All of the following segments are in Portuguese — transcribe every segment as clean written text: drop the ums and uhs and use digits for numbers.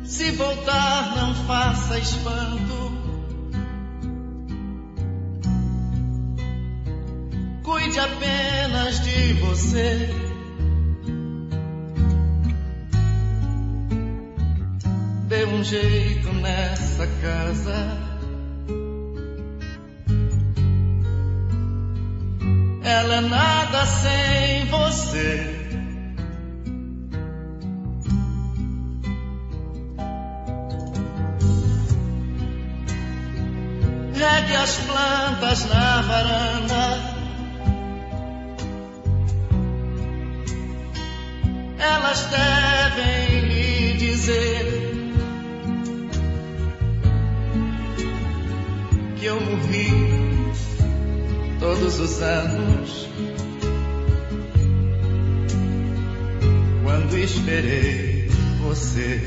Se voltar, não faça espanto. Cuide apenas de você. Dê um jeito nessa casa. Ela é nada sem você. Regue as plantas na varanda. Elas devem lhe dizer que eu morri todos os anos quando esperei você.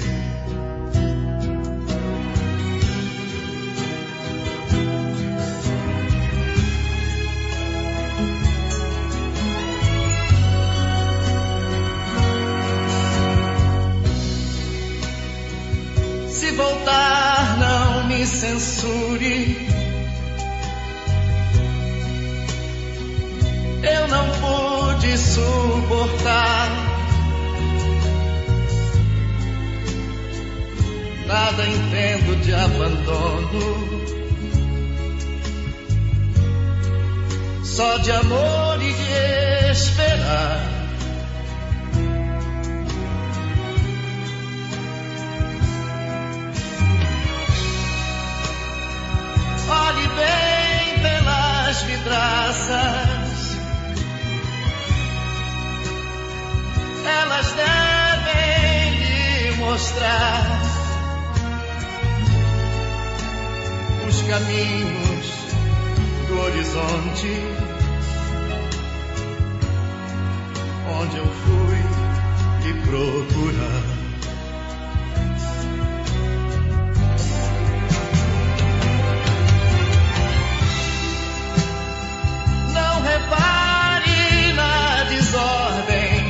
Se voltar, não me censure. Eu não pude suportar. Nada entendo de abandono, só de amor e de esperar. Olhe bem pelas vidraças, elas devem lhe mostrar os caminhos do horizonte onde eu fui lhe procurar. Não repare na desordem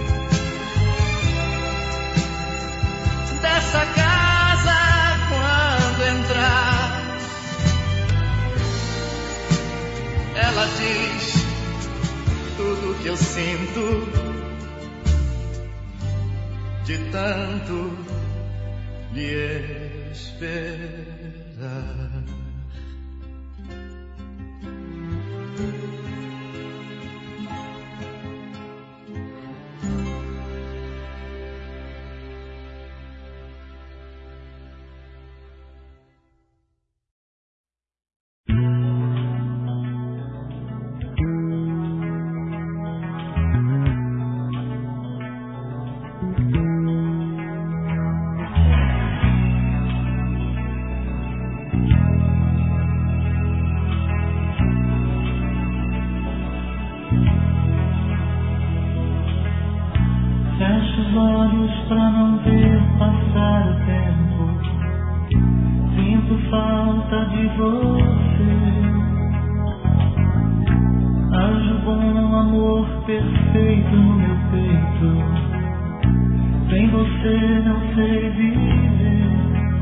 dessa casa quando entrar. Ela diz tudo que eu sinto de tanto lhe esperar. Fecho os olhos pra não ver passar o tempo. Sinto falta de você. Haja bom amor perfeito no meu peito. Sem você não sei viver.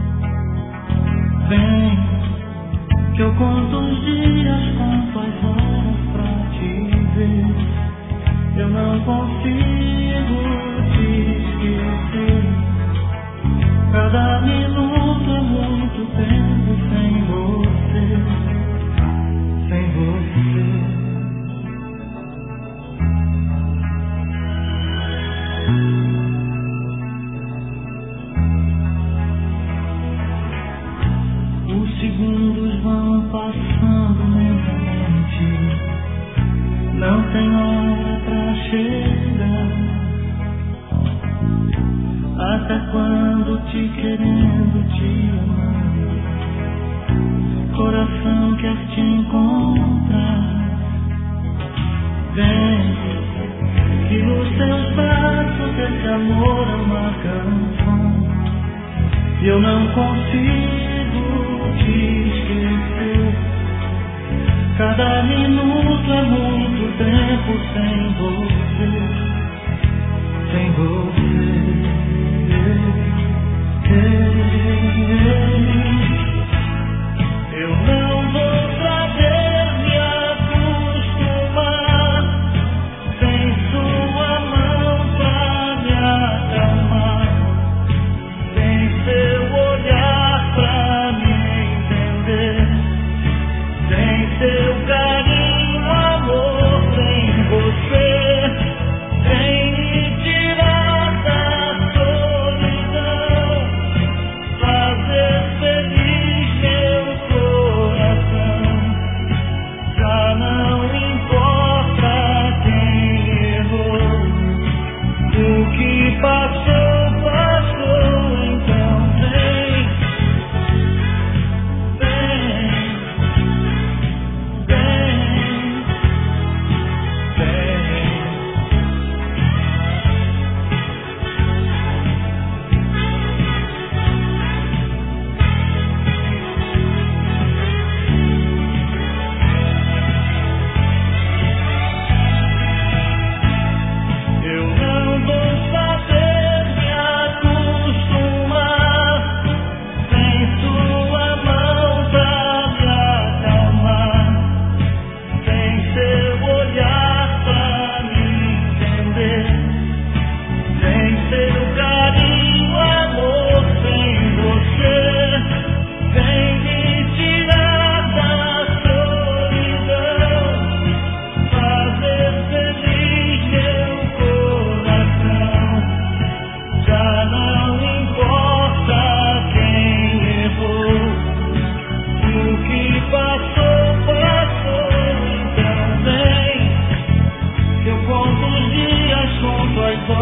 Vem, que eu conto os dias, conto as horas pra te ver. Eu não consigo te esquecer. Cada minuto é muito tempo sem você, sem você. Os segundos vão passando lentamente. Não tem hora pra chegar. Até quando te querendo, te amando, coração quer te encontrar. Vem, que nos teus braços esse amor é uma canção. E eu não consigo te esquecer. Cada minuto é muito tempo sem você, sem você.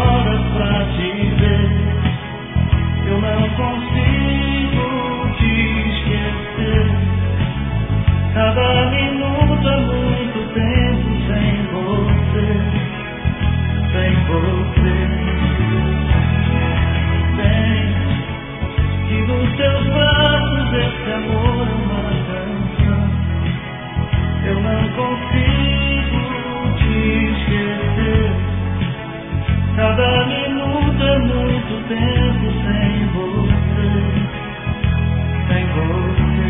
horas pra te ver. Eu não consigo te esquecer. Cada minuto é muito tempo sem você. Sem você. Sem que nos teus braços esse amor é uma canção. Eu não consigo te esquecer. Cada minuto é muito tempo sem você. Sem você.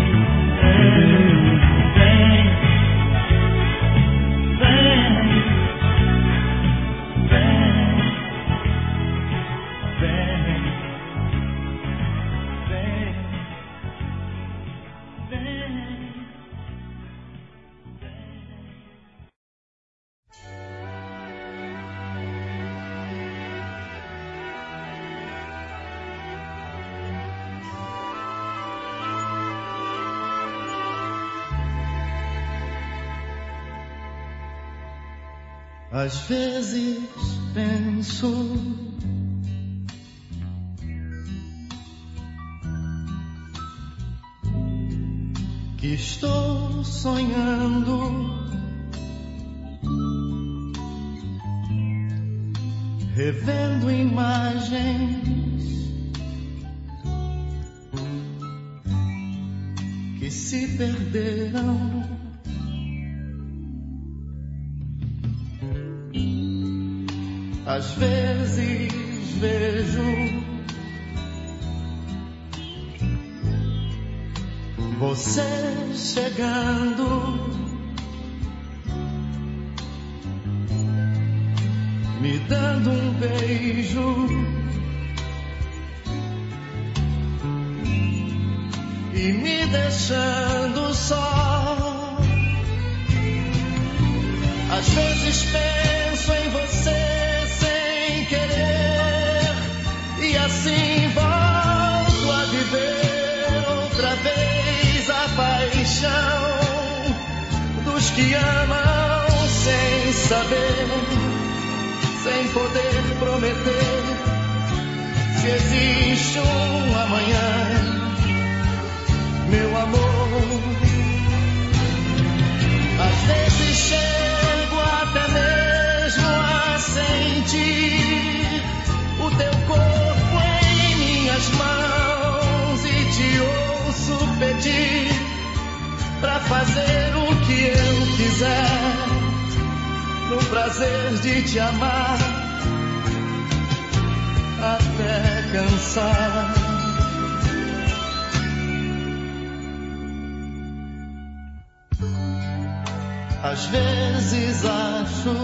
Às vezes penso que estou sonhando, revendo imagens que se perderam. Às vezes vejo você chegando, me dando um beijo e me deixando só. Às vezes penso em você querer, e assim volto a viver outra vez a paixão dos que amam sem saber, sem poder prometer se existe um amanhã, meu amor. Às vezes chego até mesmo a sentir o teu corpo em minhas mãos e te ouço pedir pra fazer o que eu quiser, no prazer de te amar até cansar. Às vezes acho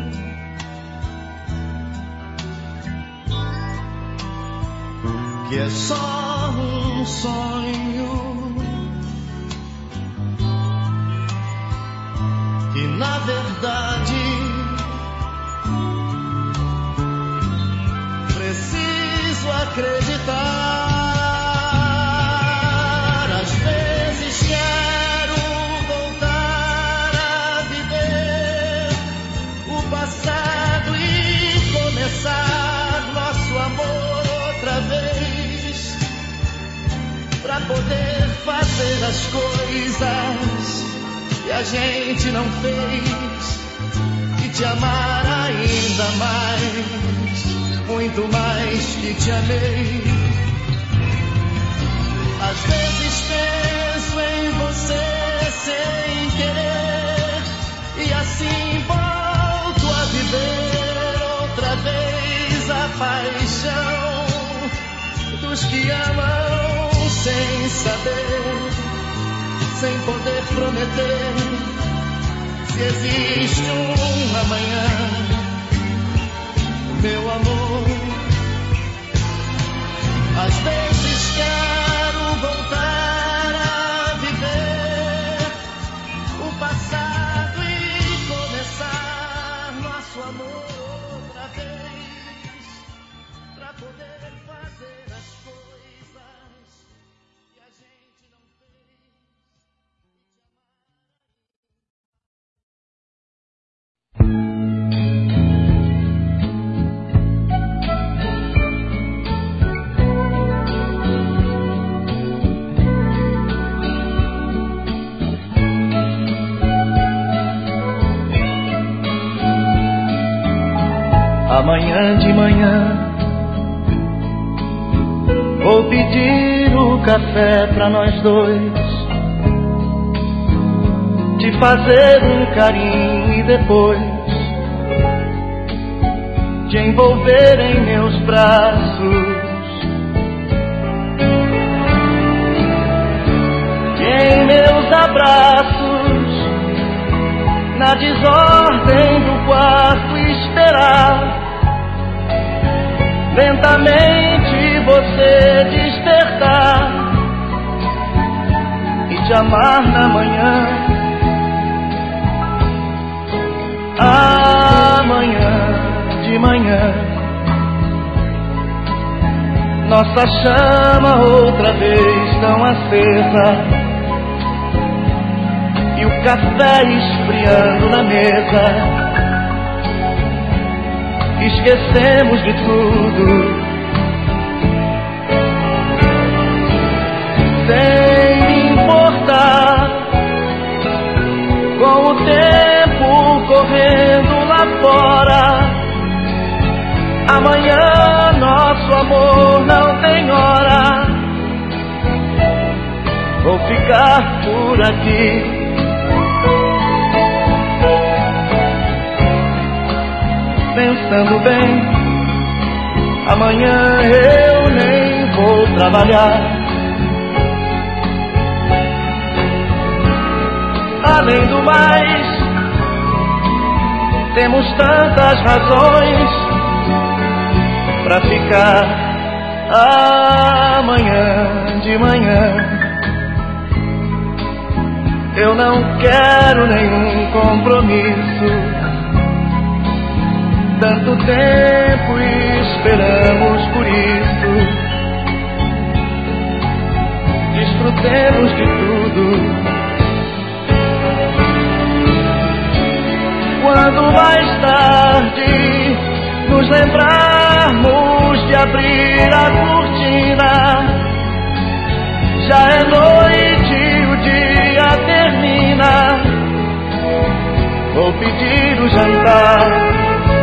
que é só um sonho, que na verdade preciso acreditar. Às vezes quero voltar a viver o passado e começar nosso amor outra vez, pra poder fazer as coisas que a gente não fez e te amar ainda mais, muito mais que te amei. Às vezes penso em você sem querer e assim volto a viver outra vez a paixão dos que amam sem saber, sem poder prometer se existe um amanhã, meu amor. Às vezes quero voltar a viver o passado e começar nosso amor outra vez, pra poder fazer as coisas que a gente não fez. Amanhã de manhã vou pedir o café pra nós dois, te fazer um carinho e depois te envolver em meus braços, e em meus abraços, na desordem do quarto esperar lentamente você despertar e te amar na manhã. Amanhã de manhã nossa chama outra vez tão acesa e o café esfriando na mesa. Esquecemos de tudo, sem importar, com o tempo correndo lá fora. Amanhã nosso amor não tem hora. Vou ficar por aqui, pensando bem, amanhã eu nem vou trabalhar. Além do mais, temos tantas razões pra ficar. Amanhã de manhã eu não quero nenhum compromisso. Tanto tempo esperamos por isso. Desfrutemos de tudo. Quando mais tarde nos lembrarmos de abrir a cortina, já é noite e o dia termina. Vou pedir o jantar.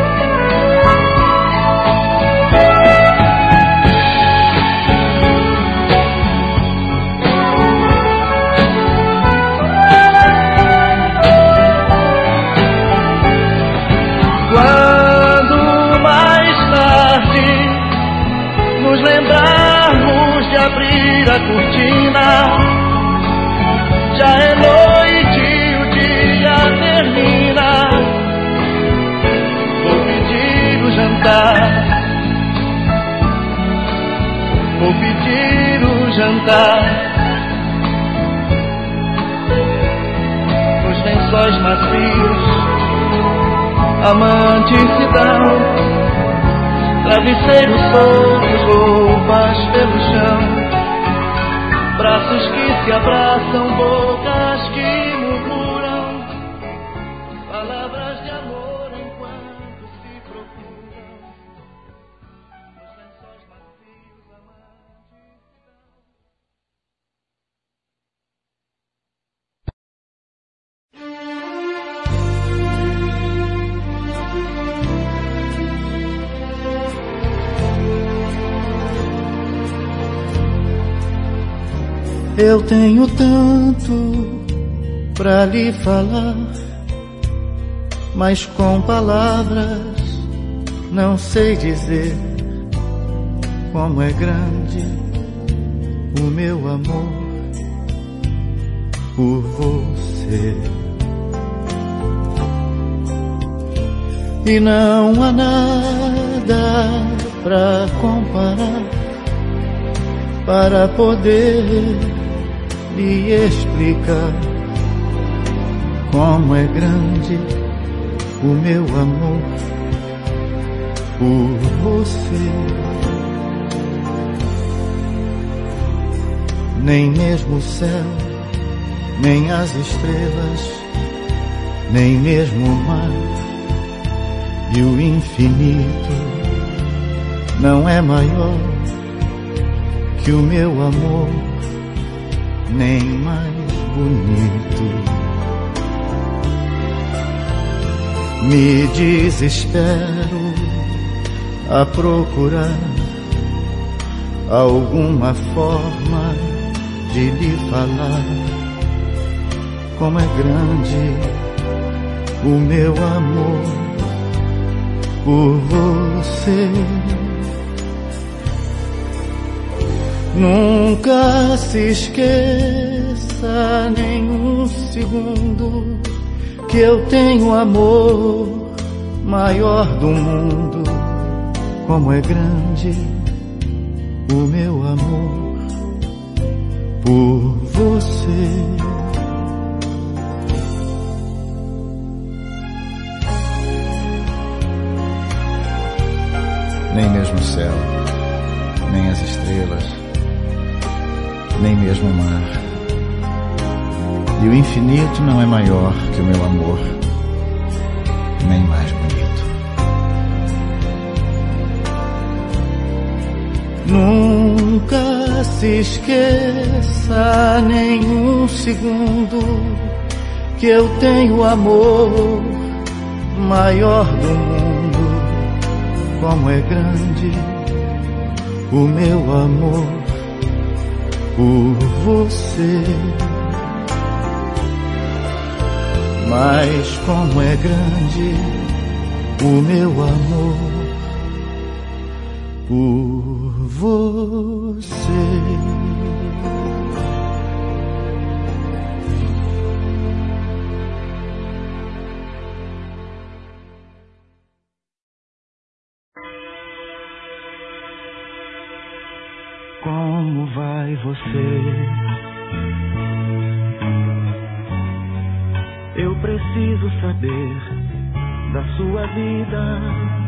Quando mais tarde nos lembrarmos de abrir a cortina, já é noite e o dia termina. Vou pedir o jantar. Vou pedir o jantar. Nos lençóis macios amantes se dão, travesseiros soltos, roupas pelo chão, braços que se abraçam, bocas que murmuram, palavras de amor enquanto se procuram. Nos lençóis macios amantes se dão. Eu tenho tanto pra lhe falar, mas com palavras não sei dizer como é grande o meu amor por você. E não há nada pra comparar, para poder lhe explicar como é grande o meu amor por você. Nem mesmo o céu, nem as estrelas, nem mesmo o mar e o infinito não é maior que o meu amor, nem mais bonito. Me desespero a procurar alguma forma de lhe falar como é grande o meu amor por você. Nunca se esqueça nem um segundo que eu tenho amor maior do mundo. Como é grande o meu amor por você. Nem mesmo o céu, nem as estrelas, nem mesmo o mar. E o infinito não é maior que o meu amor, nem mais bonito. Nunca se esqueça nem um segundo que eu tenho amor maior do mundo. Como é grande o meu amor por você. Mas como é grande o meu amor por você. Como vai você? Eu preciso saber da sua vida.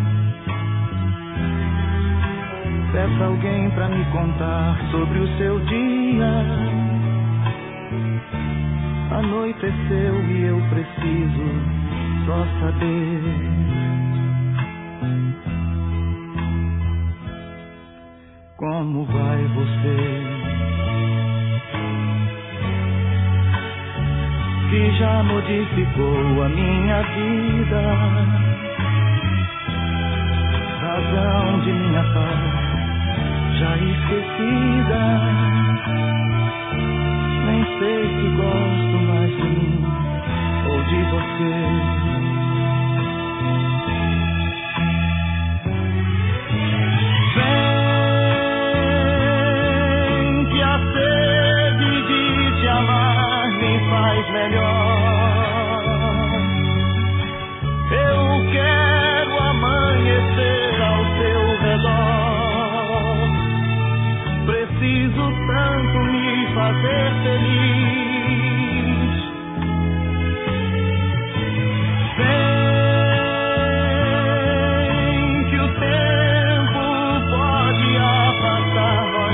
Peça alguém pra me contar sobre o seu dia. Anoiteceu e eu preciso só saber. Como vai você? Que já modificou a minha vida, razão de minha paz já esquecida. Nem sei se gosto mais de mim ou de você. Vem que a sede de te amar me faz melhor. Eu quero amanhecer ao seu redor. Preciso tanto me fazer feliz. Vem que o tempo pode afastar nós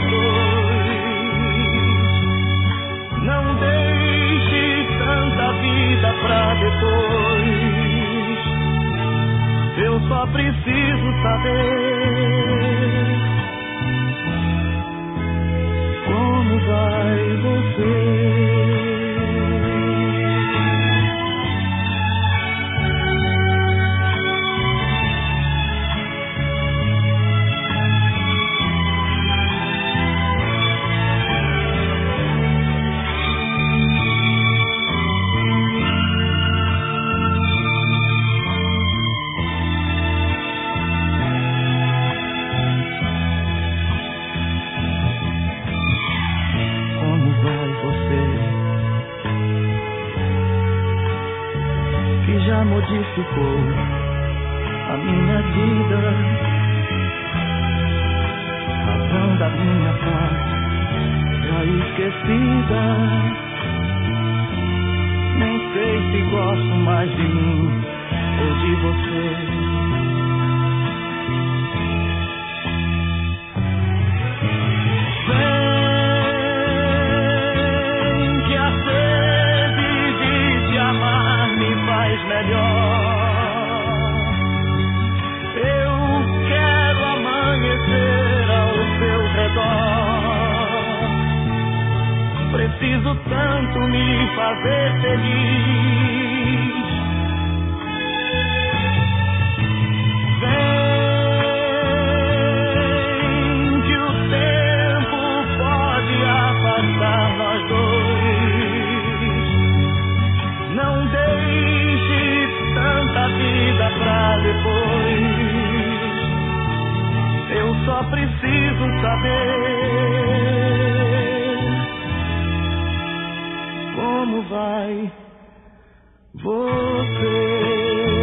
dois. Não deixe tanta vida pra depois. Eu só preciso saber como vai você. Já modificou a minha vida, razão da minha paz já esquecida. Nem sei se gosto mais de mim ou de você. Melhor. Eu quero amanhecer ao seu redor. Preciso tanto me fazer feliz. Vem só preciso saber como vai você.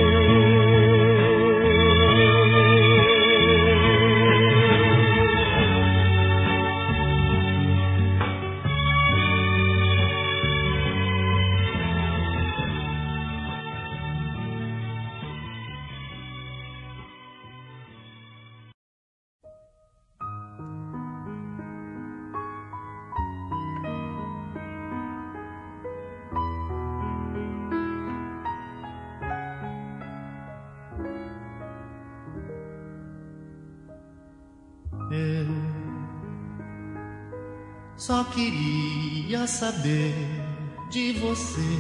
Só queria saber de você.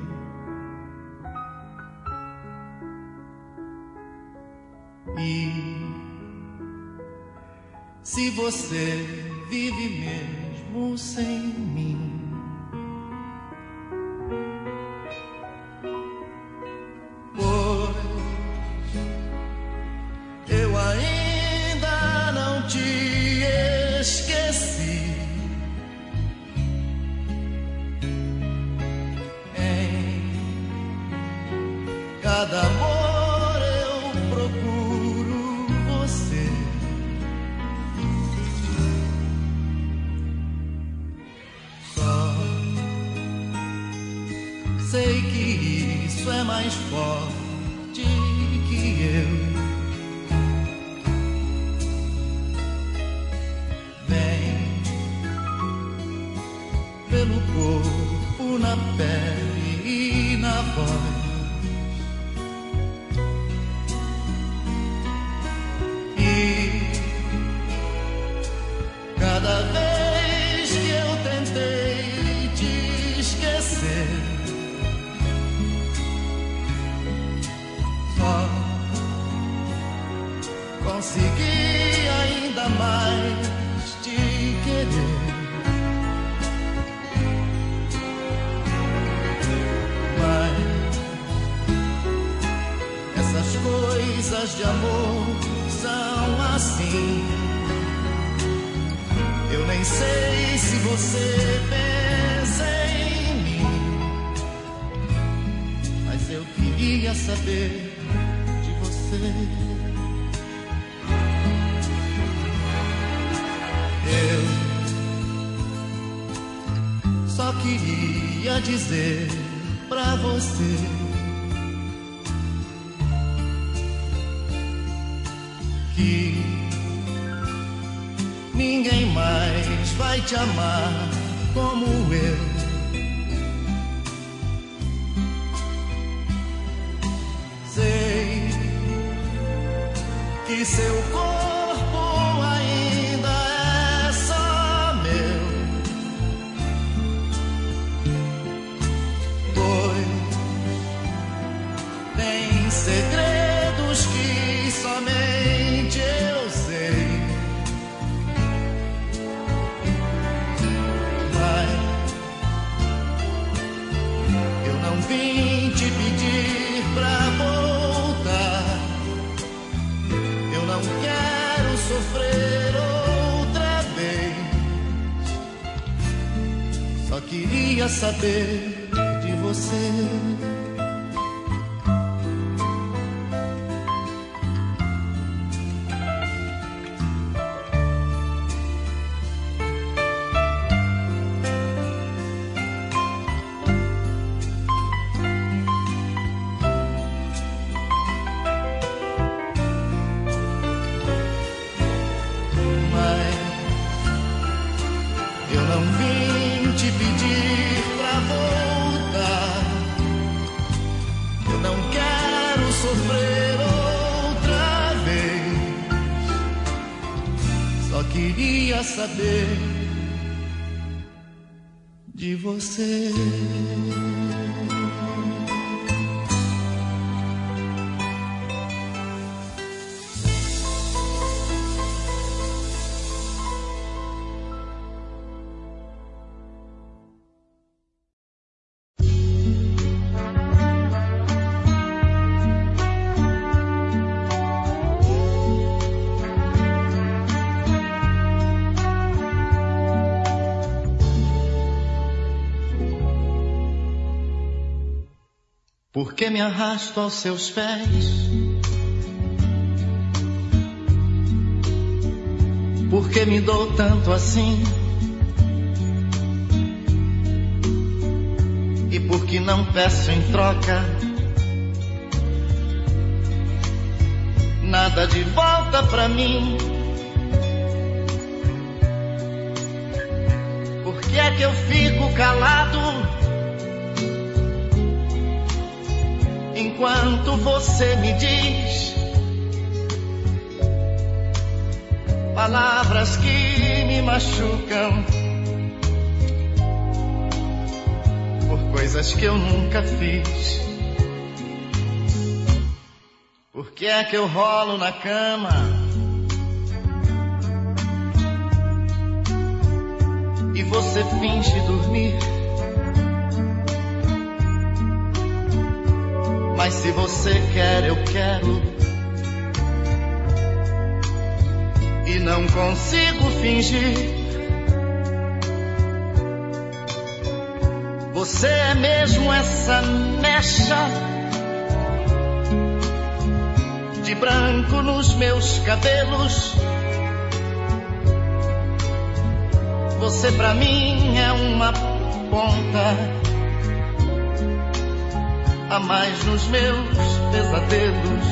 E se você vive mesmo sem mim. Pois eu ainda não te esqueci. Cada amor eu procuro você. Só sei que isso é mais forte que eu. Vem pelo corpo, na pele e na voz. Cada vez que eu tentei te esquecer, só consegui ainda mais te querer. Mas essas coisas de amor são assim. Eu nem sei se você pensa em mim, mas eu queria saber de você. Eu só queria dizer pra você que ninguém mais vai te amar como eu. Sei que seu corpo ainda é só meu, pois tem segredos que somente eu sei. Vim te pedir pra voltar. Eu não quero sofrer outra vez. Só queria saber de você. Queria saber de você. Por que me arrasto aos seus pés? Por que me dou tanto assim? E por que não peço em troca nada de volta pra mim? Por que é que eu fico calado enquanto você me diz palavras que me machucam por coisas que eu nunca fiz? Por que é que eu rolo na cama e você finge dormir? Mas se você quer, eu quero, e não consigo fingir. Você é mesmo essa mecha de branco nos meus cabelos. Você pra mim é uma ponta a mais nos meus pesadelos.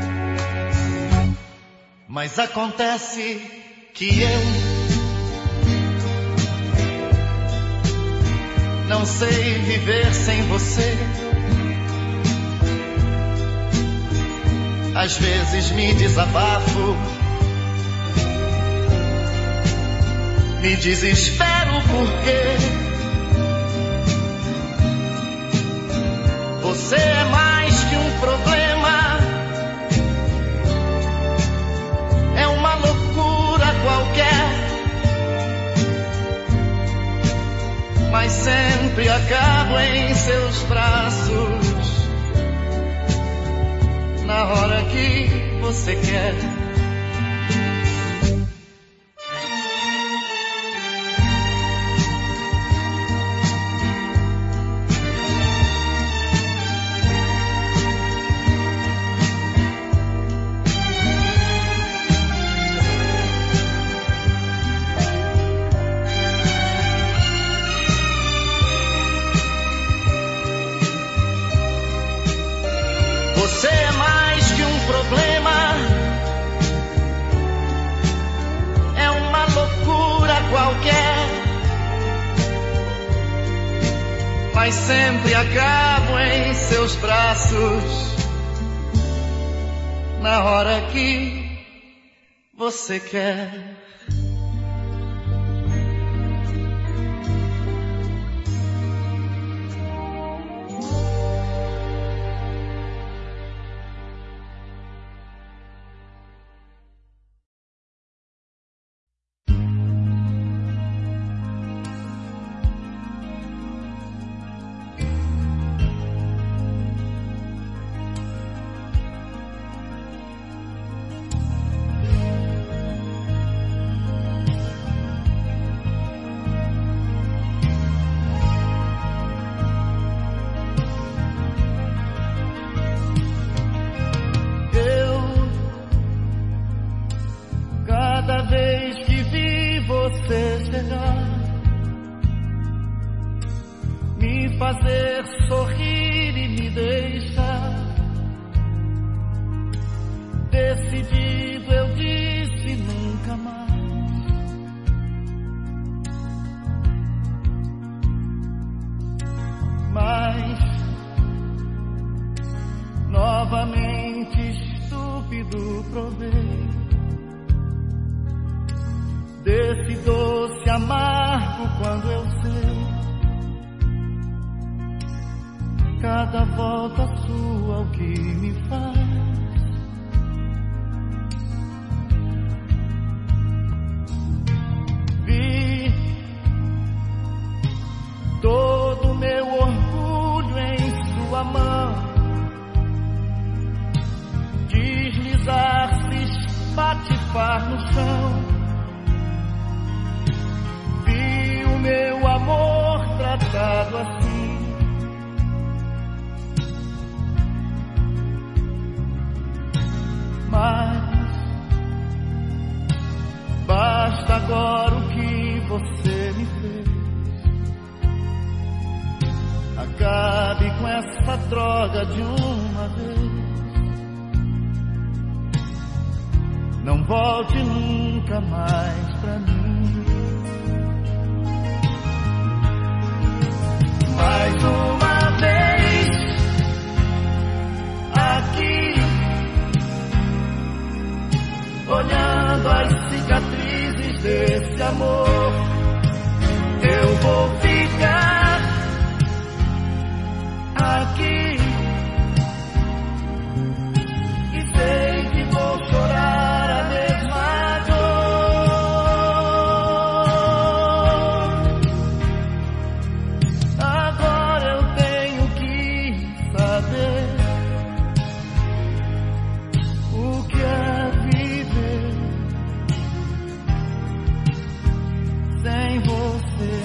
Mas acontece que eu não sei viver sem você. Às vezes me desabafo, me desespero porque você é mais que um problema, é uma loucura qualquer, mas sempre acabo em seus braços na hora que você quer. Você é mais que um problema, é uma loucura qualquer, mas sempre acabo em seus braços na hora que você quer. Cada vez que vi você chegar, me fazer sorrir e me deixar decidido, eu disse nunca mais. Mas novamente estúpido provei desse doce amargo quando eu sei cada volta sua o que me faz. Vi todo meu orgulho em sua mão deslizar-se, espatifar no chão. Meu amor tratado assim, basta agora o que você me fez. Acabe com essa droga de uma vez. Não volte nunca mais pra mim. Mais uma vez aqui, olhando as cicatrizes desse amor, eu vou ficar aqui e sei que vou chorar a mesma dor. Agora eu tenho que saber o que é viver sem você.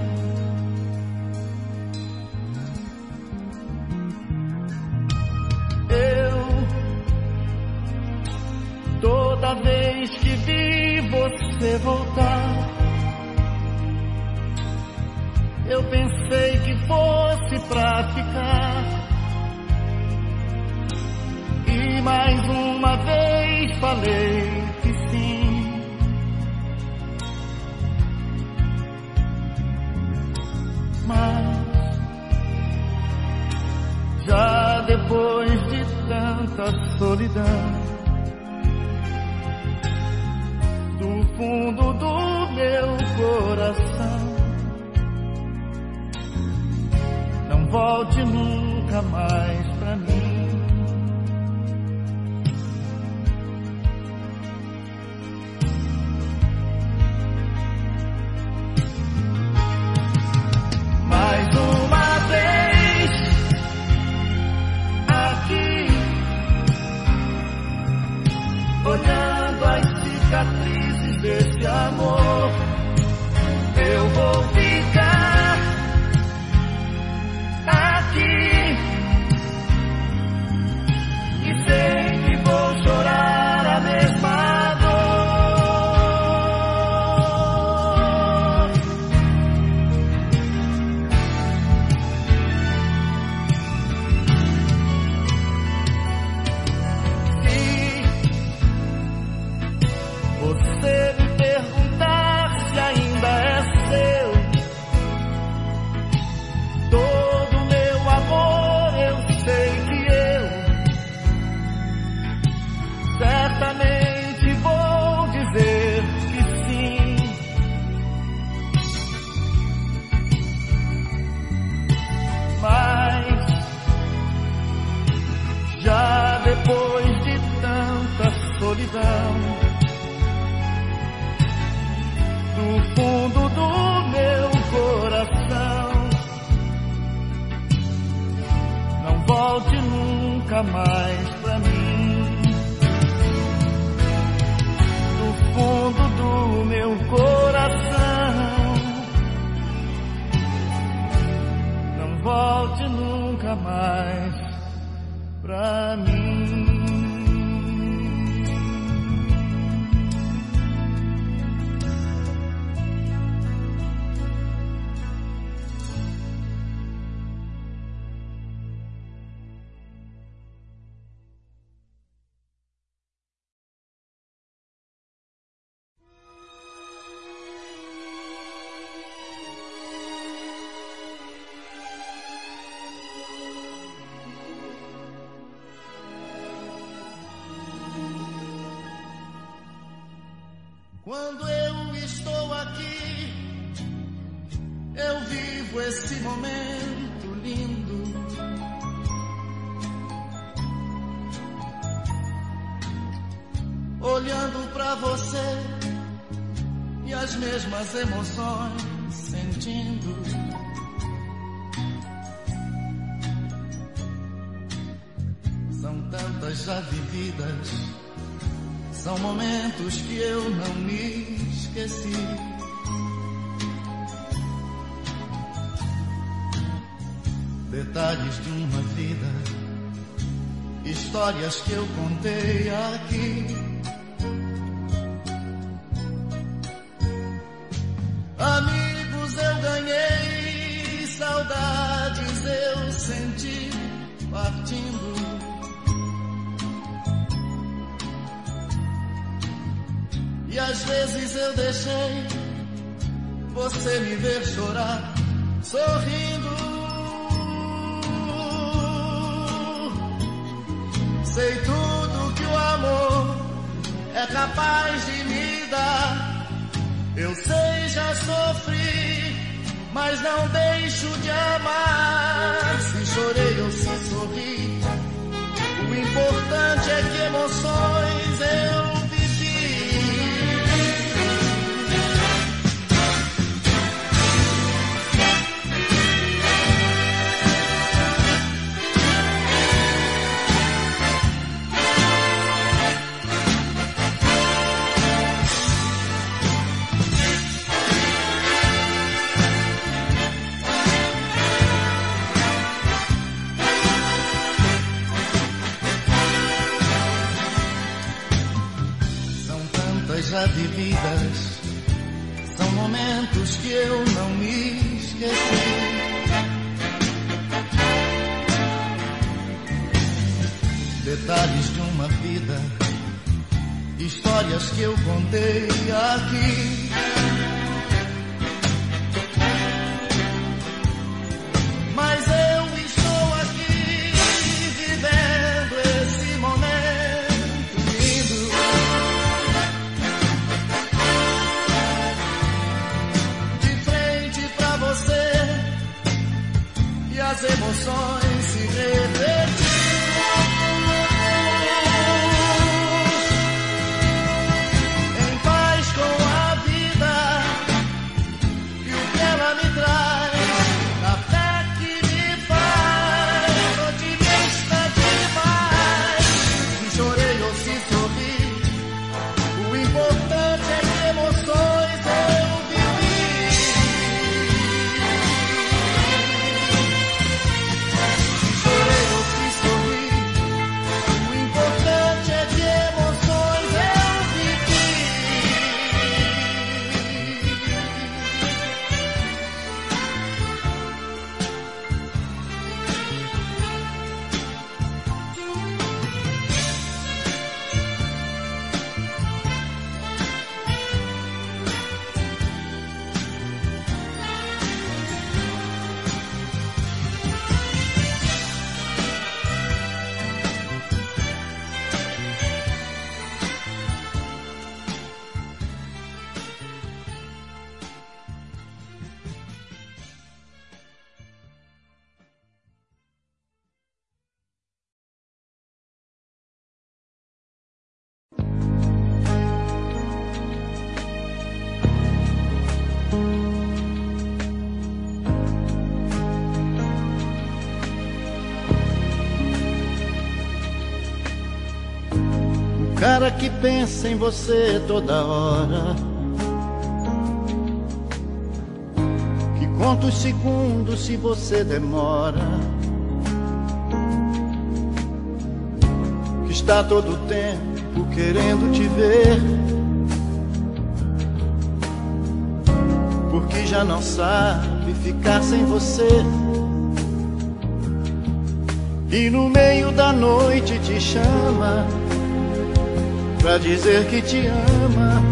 Toda vez que vi você voltar, eu pensei que fosse pra ficar. E mais uma vez falei que sim. Mas já depois de tanta solidão, do fundo do meu coração, não volte nunca mais pra mim. Mais uma vez aqui, olhando as cicatrizes desse amor, eu vou ficar aqui e sei que vou chorar a mesma dor. Se você me perguntar se ainda é seu todo meu amor, eu sei que eu certamente vou dizer que sim. Mas já depois de tanta solidão, do fundo do meu coração, não volte nunca mais pra mim. Do fundo do meu coração, não volte nunca mais pra mim. Quando eu estou aqui, eu vivo esse momento lindo. Olhando pra você e as mesmas emoções sentindo. São tantas já vividas, são momentos que eu não me esqueci. Detalhes de uma vida, histórias que eu contei aqui. senti partindo. E às vezes eu deixei você me ver chorar, sorrindo. Sei tudo que o amor é capaz de me dar. Eu sei, já sofri, mas não deixo de amar. Se chorei ou se sorri, o importante é que emoções eu já vividas, são momentos que eu não me esqueci. Detalhes de uma vida, histórias que eu contei aqui. Mas eu estou aqui vivendo esse momento lindo. As emoções se repetem. Em paz com a vida e o que ela me traz, a fé que me faz otimista demais. Se chorei ou se sorri, o importante é que emoções eu cara que pensa em você toda hora, que conta os segundos se você demora, que está todo o tempo querendo te ver, porque já não sabe ficar sem você. E no meio da noite te chama pra dizer que te ama.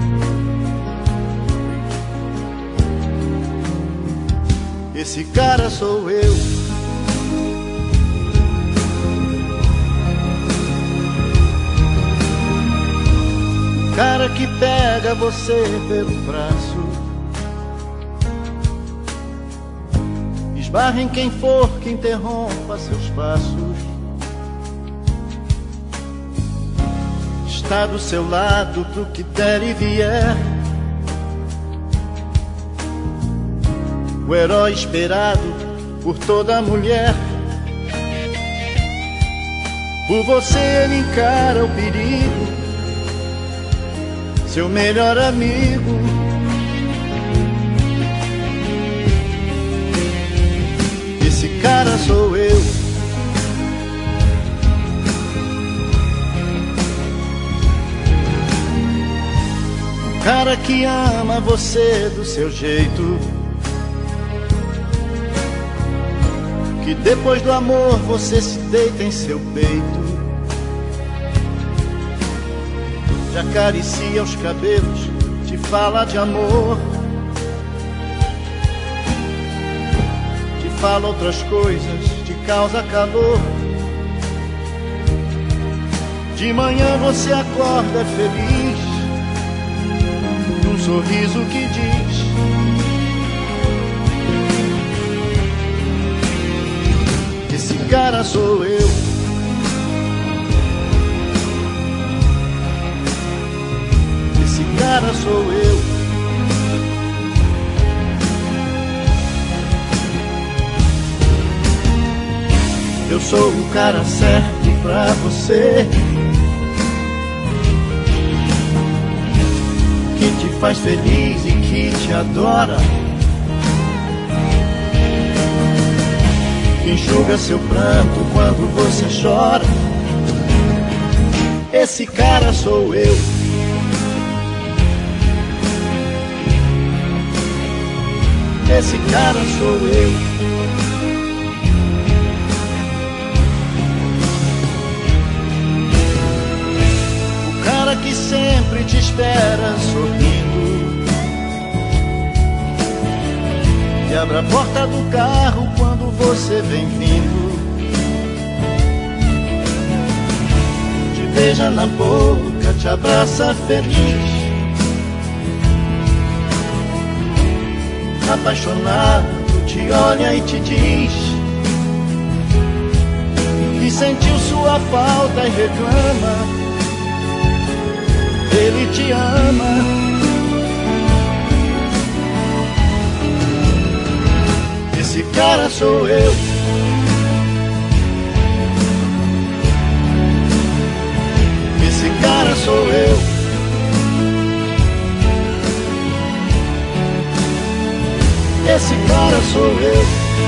Esse cara sou eu. O cara que pega você pelo braço, esbarra em quem for que interrompa seus passos, está do seu lado pro que der e vier, o herói esperado por toda mulher. Por você ele encara o perigo, seu melhor amigo. Esse cara sou eu. O cara que ama você do seu jeito, que depois do amor você se deita em seu peito, te acaricia os cabelos, te fala de amor, te fala outras coisas, te causa calor. De manhã você acorda feliz, num sorriso que diz: esse cara sou eu. Esse cara sou eu. Eu sou o cara certo pra você, que te faz feliz e que te adora, que enxuga seu pranto quando você chora. Esse cara sou eu. Esse cara sou eu. O cara que sempre te espera sorrindo e abre a porta do carro quando você vem vindo, te beija na boca, te abraça feliz, apaixonado, te olha e te diz que sentiu sua falta e reclama. Ele te ama. Esse cara sou eu. Esse cara sou eu. Esse cara sou eu.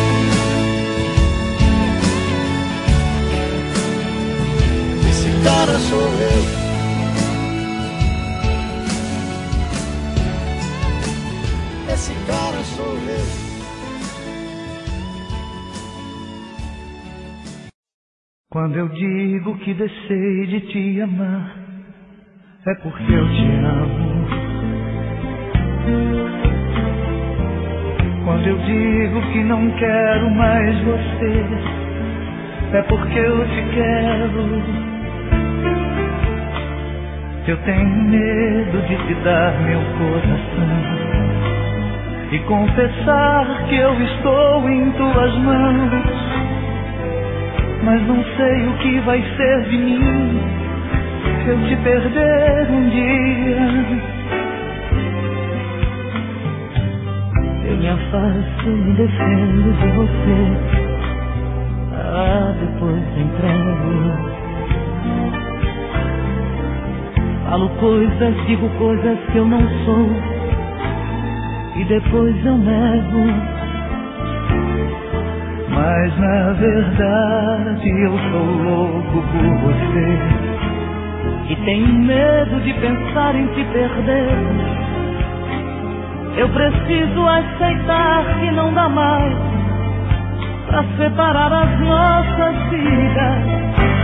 Esse cara sou eu. Esse cara sou eu. Quando eu digo que deixei de te amar, é porque eu te amo. Quando eu digo que não quero mais você, é porque eu te quero. Eu tenho medo de te dar meu coração e confessar que eu estou em tuas mãos, mas não sei o que vai ser de mim se eu te perder um dia. Eu me afasto, me defendo de você, depois te entrego. Falo coisas, digo coisas que eu não sou e depois eu nego. Mas na verdade eu sou louco por você e tenho medo de pensar em te perder. Eu preciso aceitar que não dá mais pra separar as nossas vidas.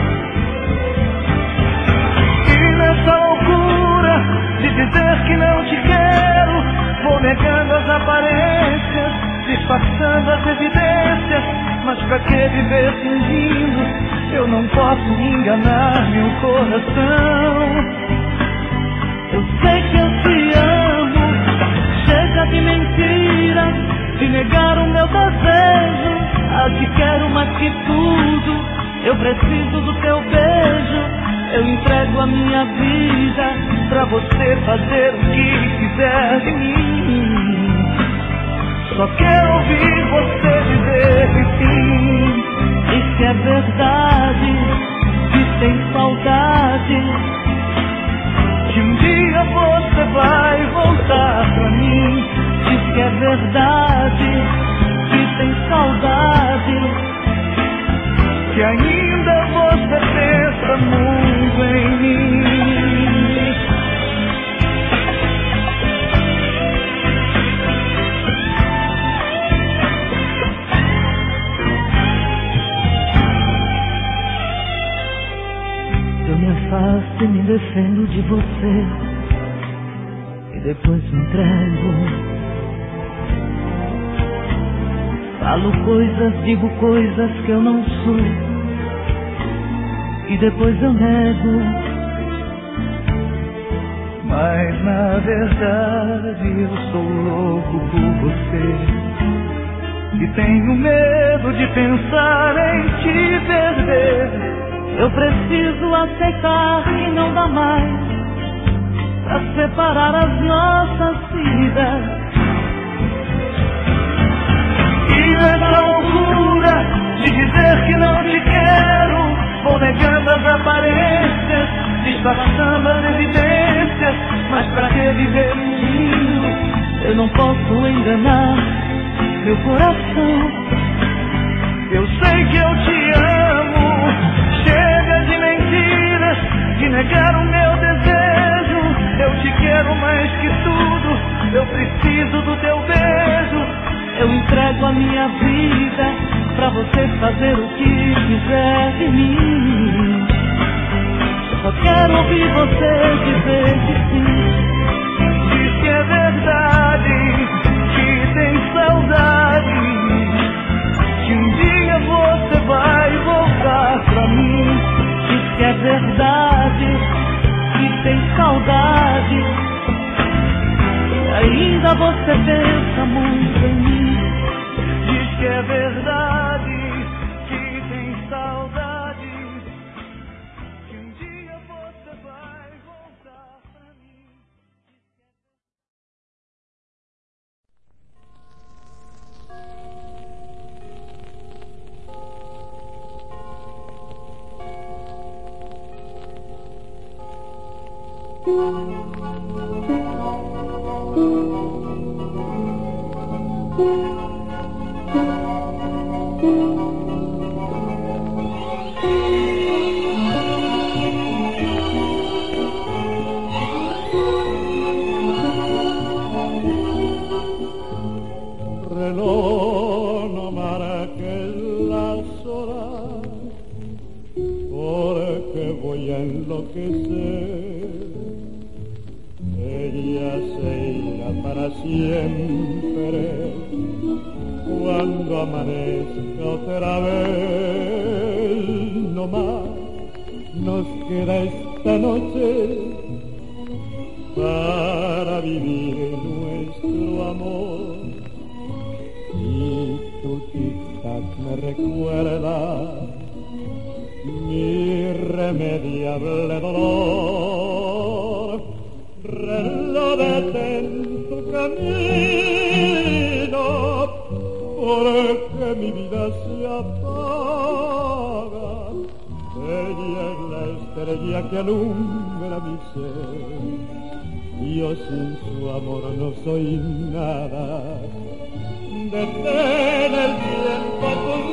E nessa loucura de dizer que não te quero, vou negando as aparências, disfarçando as evidências. Mas pra que viver fingindo? Eu não posso enganar meu coração. Eu sei que eu te amo, chega de mentira, de negar o meu desejo. Te quero mais que tudo, eu preciso do teu beijo. Eu entrego a minha vida pra você fazer o que quiser de mim. Só quero ouvir você dizer que sim. E se é verdade que tem saudade, que um dia você vai voltar pra mim. Diz que é verdade que tem saudade, que ainda você pensa muito em mim. defendo de você e depois me entrego. Falo coisas, digo coisas que eu não sou e depois eu nego. Mas na verdade eu sou louco por você e tenho medo de pensar em te perder. Eu preciso aceitar que não dá mais pra separar as nossas vidas. E nessa loucura de dizer que não te quero, vou negando as aparências, disfarçando as evidências. Mas pra que viver mentindo? Eu não posso enganar meu coração. Eu sei que eu te amo. Chega de mentiras, de negar o meu desejo. Eu te quero mais que tudo. Eu preciso do teu beijo. Eu entrego a minha vida pra você fazer o que quiser de mim. Eu só quero ouvir você dizer que sim. Diz que é verdade, que tem saudade, que um dia você vai voltar pra mim. Diz que é verdade, que tem saudade, e ainda você pensa muito em mim. Diz que é verdade, que tem saudade, que um dia você vai voltar pra mim. Reloj, no marques las horas, porque voy a enloquecer. Ella se irá para siempre cuando amanezca otra vez. No más nos queda esta noche para vivir nuestro amor. Y tu tic-tac me recuerda mi irremediable dolor. Reloj, detén tu camino, porque mi vida se apaga. Ella es la estrella que alumbra mi ser. Yo sin su amor no soy nada. Detén el tiempo a tus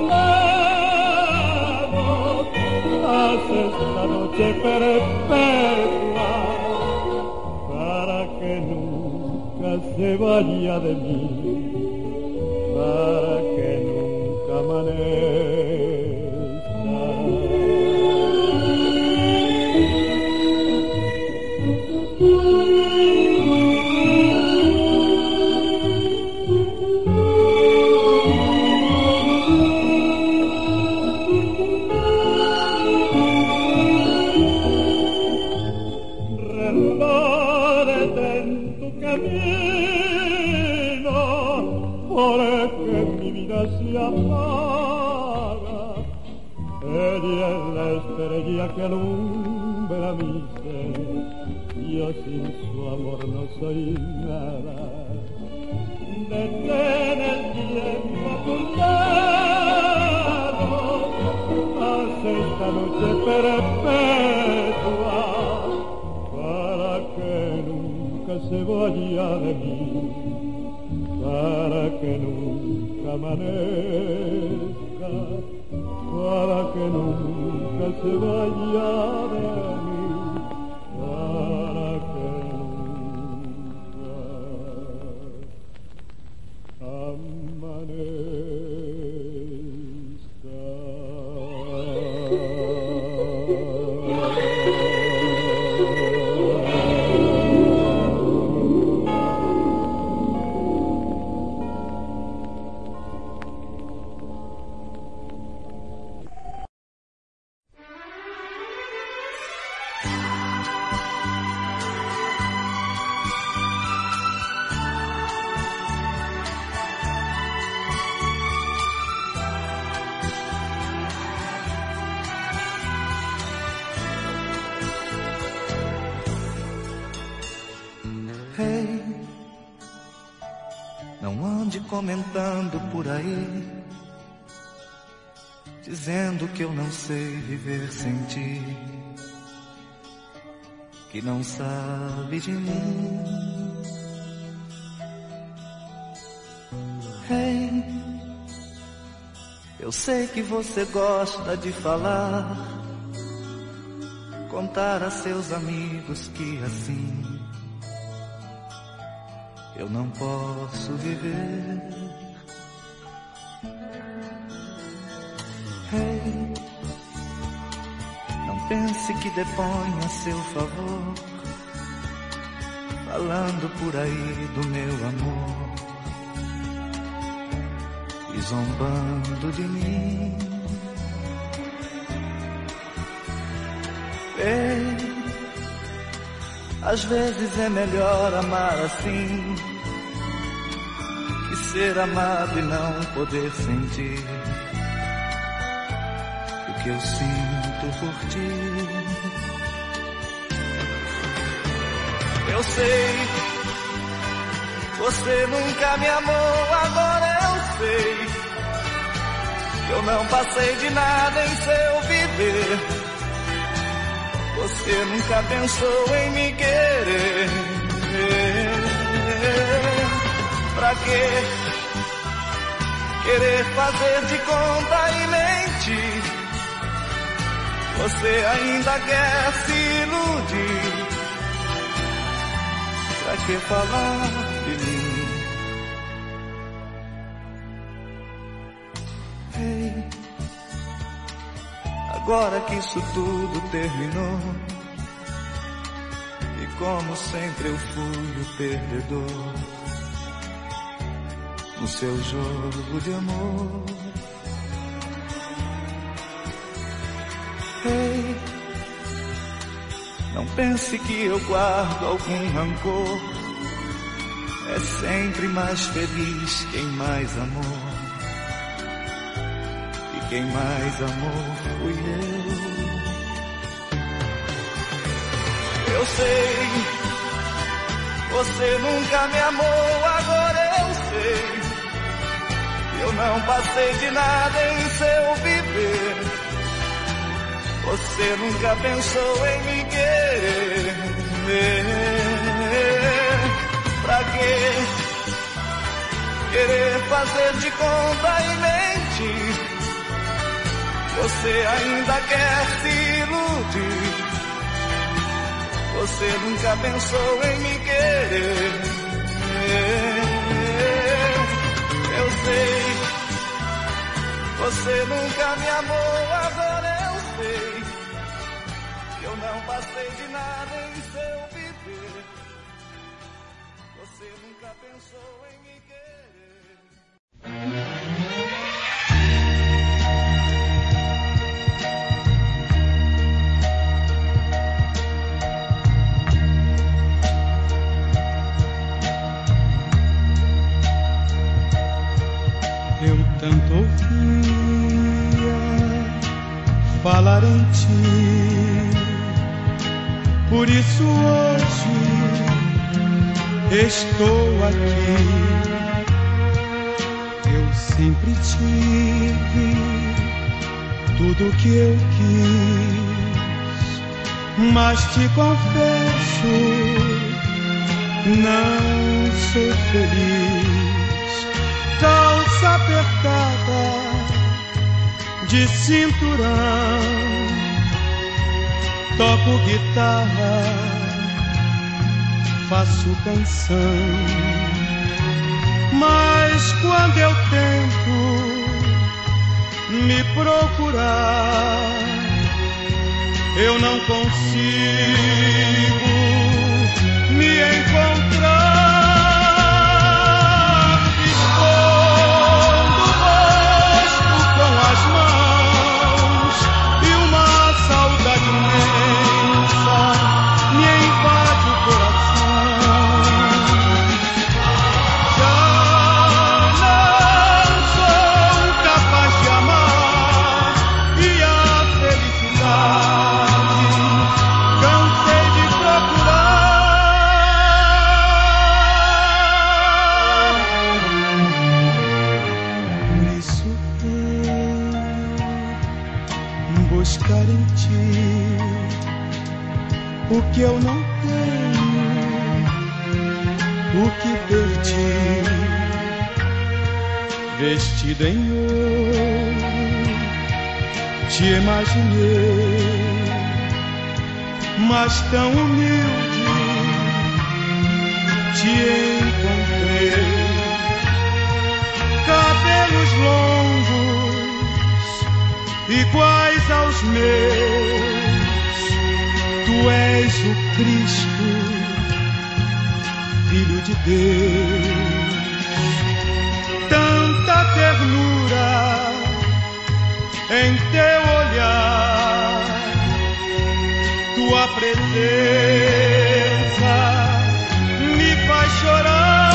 manos, haz esta noche perpetua, para que nunca se vaya de mí, para que nunca amanezca. Porque mi vida se apaga. Ella es la estrella que alumbra mi ser. Yo sin su amor no soy nada. Detén el tiempo a tus manos, haz esta noche perpetua, para que nunca se vaya de mí, para que nunca amanezca, para que nunca se vaya de mí, para que nunca amanezca. Não ande comentando por aí, dizendo que eu não sei viver sem ti, que não sabe de mim. Hey, eu sei que você gosta de falar, contar a seus amigos que assim eu não posso viver. Hey, não pense que depõe a seu favor, falando por aí do meu amor e zombando de mim. Ei, às vezes é melhor amar assim que ser amado e não poder sentir o que eu sinto por ti. Eu sei, você nunca me amou, agora eu sei que eu não passei de nada em seu viver. Você nunca pensou em me querer. Pra quê? Querer fazer de conta e mentir. Você ainda quer se iludir. Pra que falar de mim? Hey, agora que isso tudo terminou, e como sempre eu fui o perdedor no seu jogo de amor. Hey, não pense que eu guardo algum rancor. É sempre mais feliz quem mais amou, e quem mais amou fui eu sei, você nunca me amou, agora eu sei que eu não passei de nada em seu viver. Você nunca pensou em me querer. Pra quê? Querer fazer de conta e mentir. Você ainda quer se iludir. Você nunca pensou em me querer. Eu sei, você nunca me amou, agora eu sei que eu não passei de nada em seu viver. Você nunca pensou em me querer. Eu tanto ouvia falar em ti, por isso hoje estou aqui. Eu sempre tive tudo que eu quis, mas te confesso, não sou feliz. Calça apertada de cinturão, toco guitarra, faço canção, mas quando eu tento me procurar, eu não consigo me encontrar. ti o que eu não tenho, o que perdi, vestido em ouro, te imaginei, mas tão humilde te encontrei. Cabelos longos, iguais aos meus, tu és o Cristo, Filho de Deus. Tanta ternura em teu olhar, tua presença me faz chorar.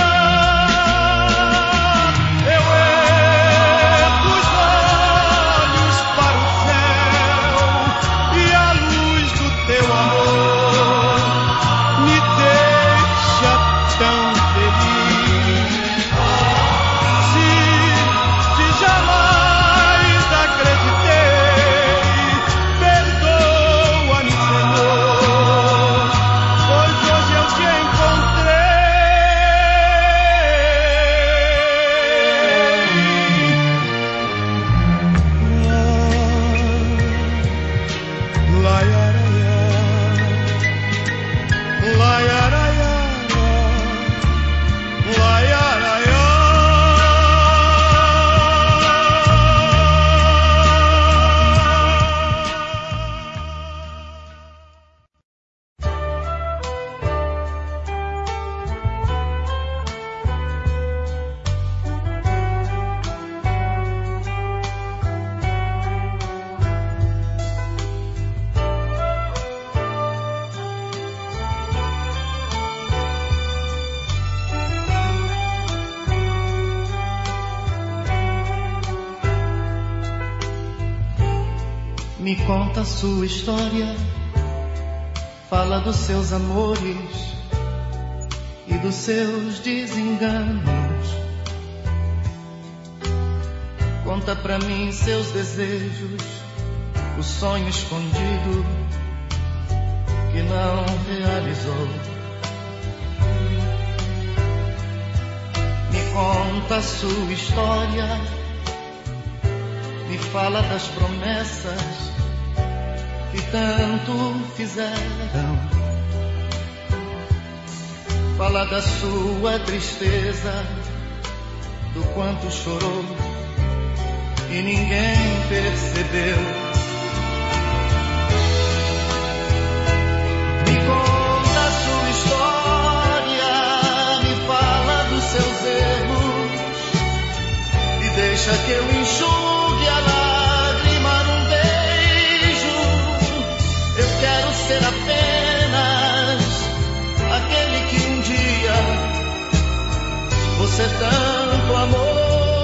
Me conta a sua história, fala dos seus amores e dos seus desenganos. Conta pra mim seus desejos, o sonho escondido que não realizou. Me conta a sua história, me fala das promessas que tanto fizeram. Fala da sua tristeza, do quanto chorou e ninguém percebeu. Me conta a sua história, me fala dos seus erros e deixa que eu enxugue a lágrima num beijo. Eu quero ser apenas aquele que um dia você tanto amou.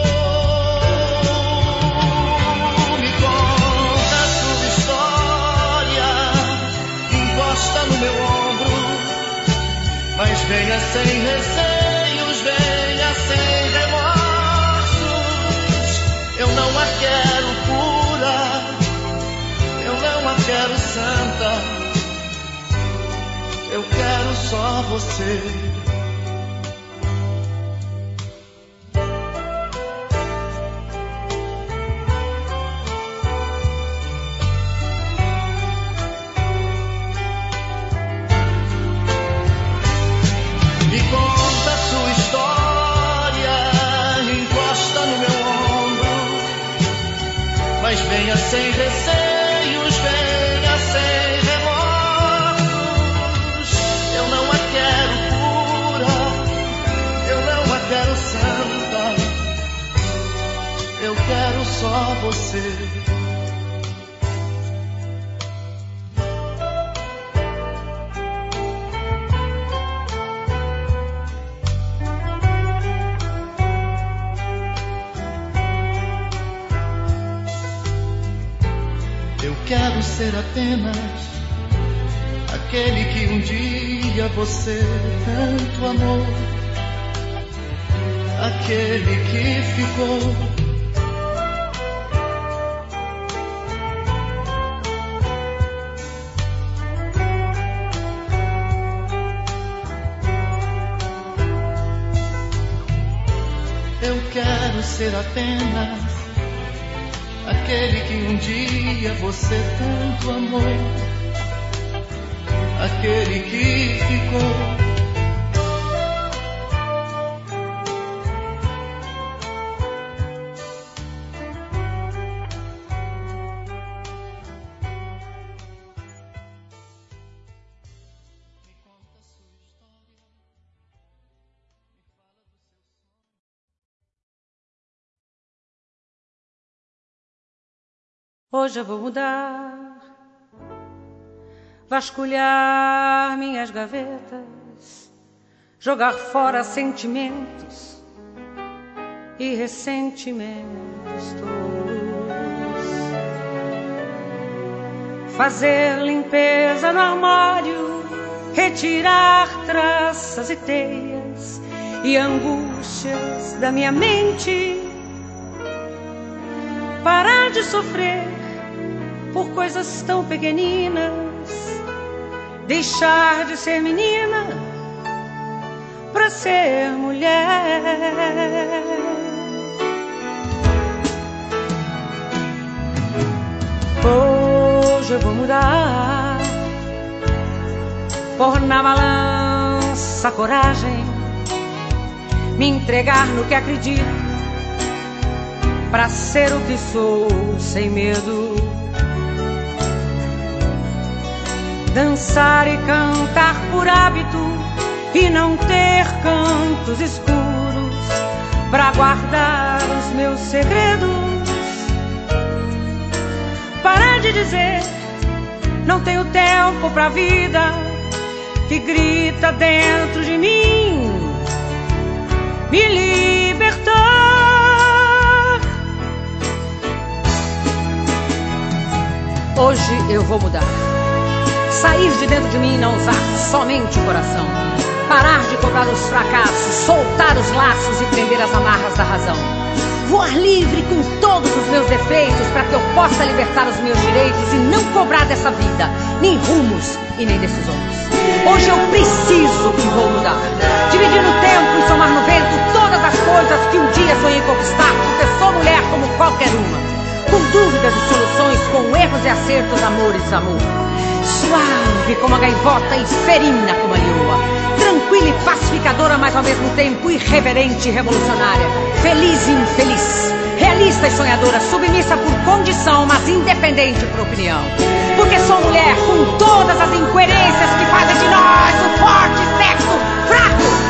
Me conta a sua história, encosta no meu ombro, mas venha sem receios, venha sem remorsos. Eu não a quero pura, eu não a quero santa, eu quero só você. Me conta a sua história, encosta no meu ombro, mas venha sem receios, venha sem remorsos. Eu não a quero pura, eu não a quero santa, eu quero só você. Eu quero ser apenas aquele que um dia você tanto amou, aquele que ficou. Eu quero ser apenas aquele que um dia você tanto amou, aquele que ficou. Hoje eu vou mudar, vasculhar minhas gavetas, jogar fora sentimentos e ressentimentos todos, fazer limpeza no armário, retirar traças e teias e angústias da minha mente, parar de sofrer por coisas tão pequeninas, deixar de ser menina pra ser mulher. Hoje eu vou mudar, pôr na balança a coragem, me entregar no que acredito, pra ser o que sou sem medo. Dançar e cantar por hábito e não ter cantos escuros pra guardar os meus segredos. Parar de dizer não tenho tempo pra vida que grita dentro de mim, me libertar. Hoje eu vou mudar, sair de dentro de mim e não usar somente o coração, parar de cobrar os fracassos, soltar os laços e prender as amarras da razão, voar livre com todos os meus defeitos para que eu possa libertar os meus direitos e não cobrar dessa vida nem rumos e nem decisões. Hoje eu preciso e vou mudar, dividir no tempo e somar no vento todas as coisas que um dia sonhei conquistar, porque sou mulher como qualquer uma, com dúvidas e soluções, com erros e acertos, amor e desamor. Suave como a gaivota e ferina como a leoa, tranquila e pacificadora, mas ao mesmo tempo irreverente e revolucionária, feliz e infeliz, realista e sonhadora, submissa por condição, mas independente por opinião. Porque sou mulher com todas as incoerências que fazem de nós o forte sexo fraco.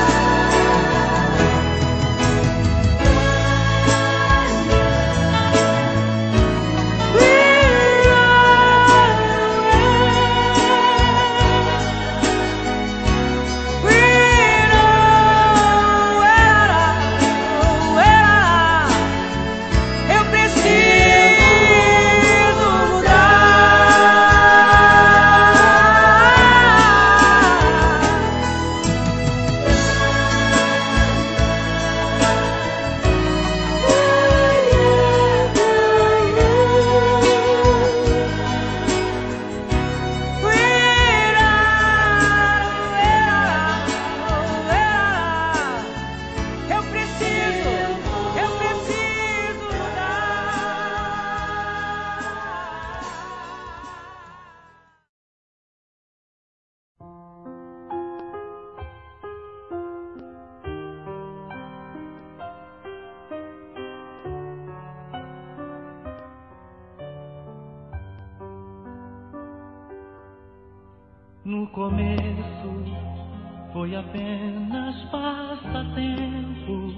No começo foi apenas passatempo,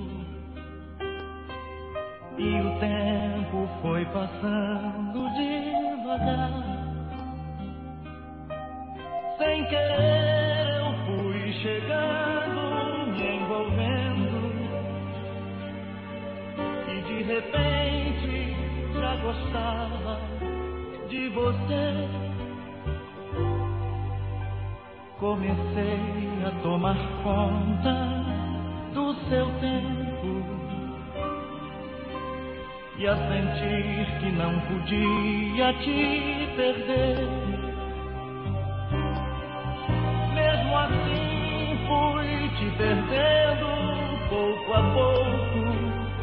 e o tempo foi passando devagar. Sem querer eu fui chegando, me envolvendo, e de repente já gostava de você. Comecei a tomar conta do seu tempo e a sentir que não podia te perder. Mesmo assim fui te perdendo pouco a pouco,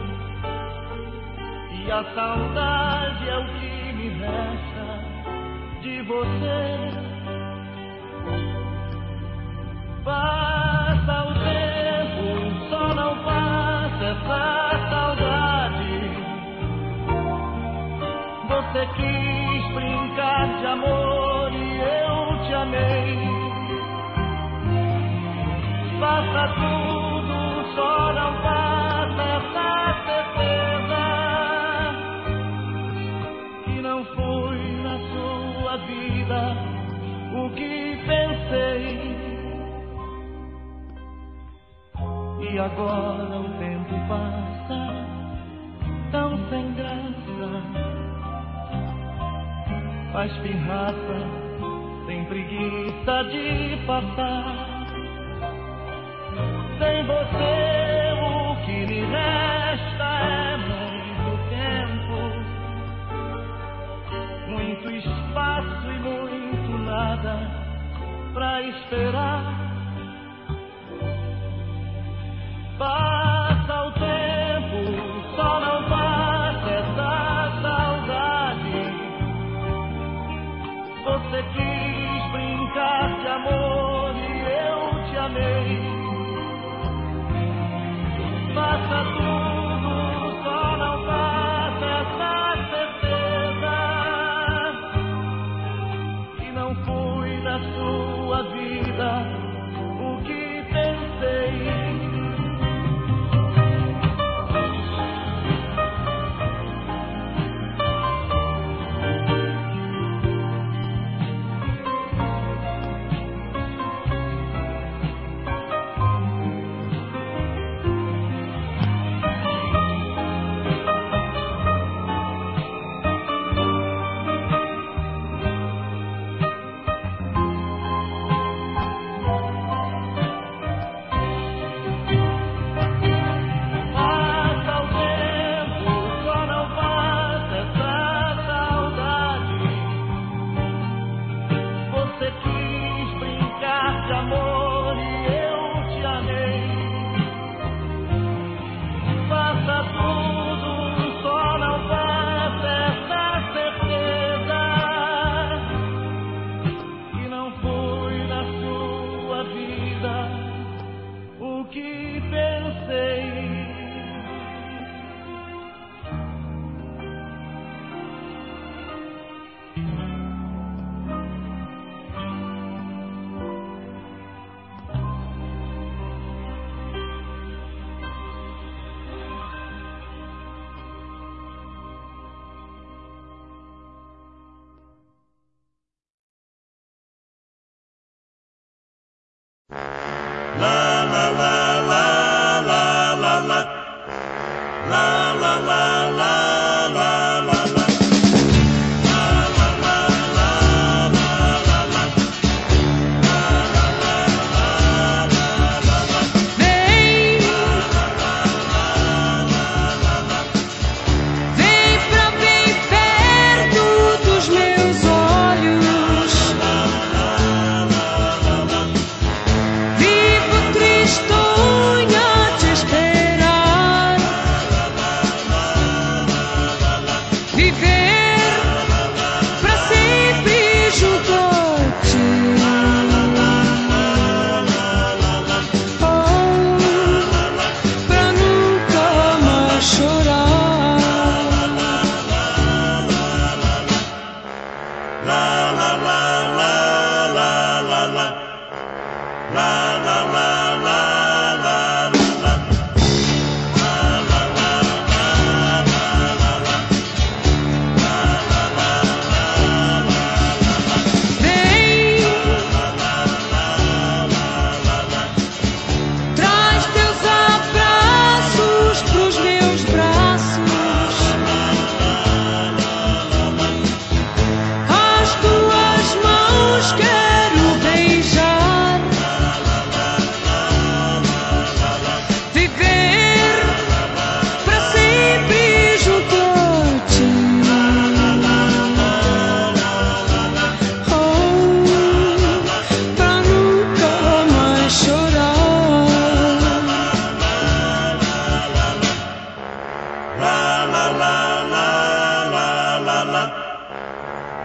E a saudade é o que me resta de você. Passa o tempo, só não passa essa saudade. Você quis brincar de amor e eu te amei. Passa tudo, só não passa essa certeza que não fui na sua vida o que pensei. E agora o tempo passa tão sem graça, faz pirraça, sem preguiça de passar. Sem você o que me resta é muito tempo, muito espaço e muito nada pra esperar. Passa o tempo, só não passa essa saudade. Você quis brincar de amor e eu te amei.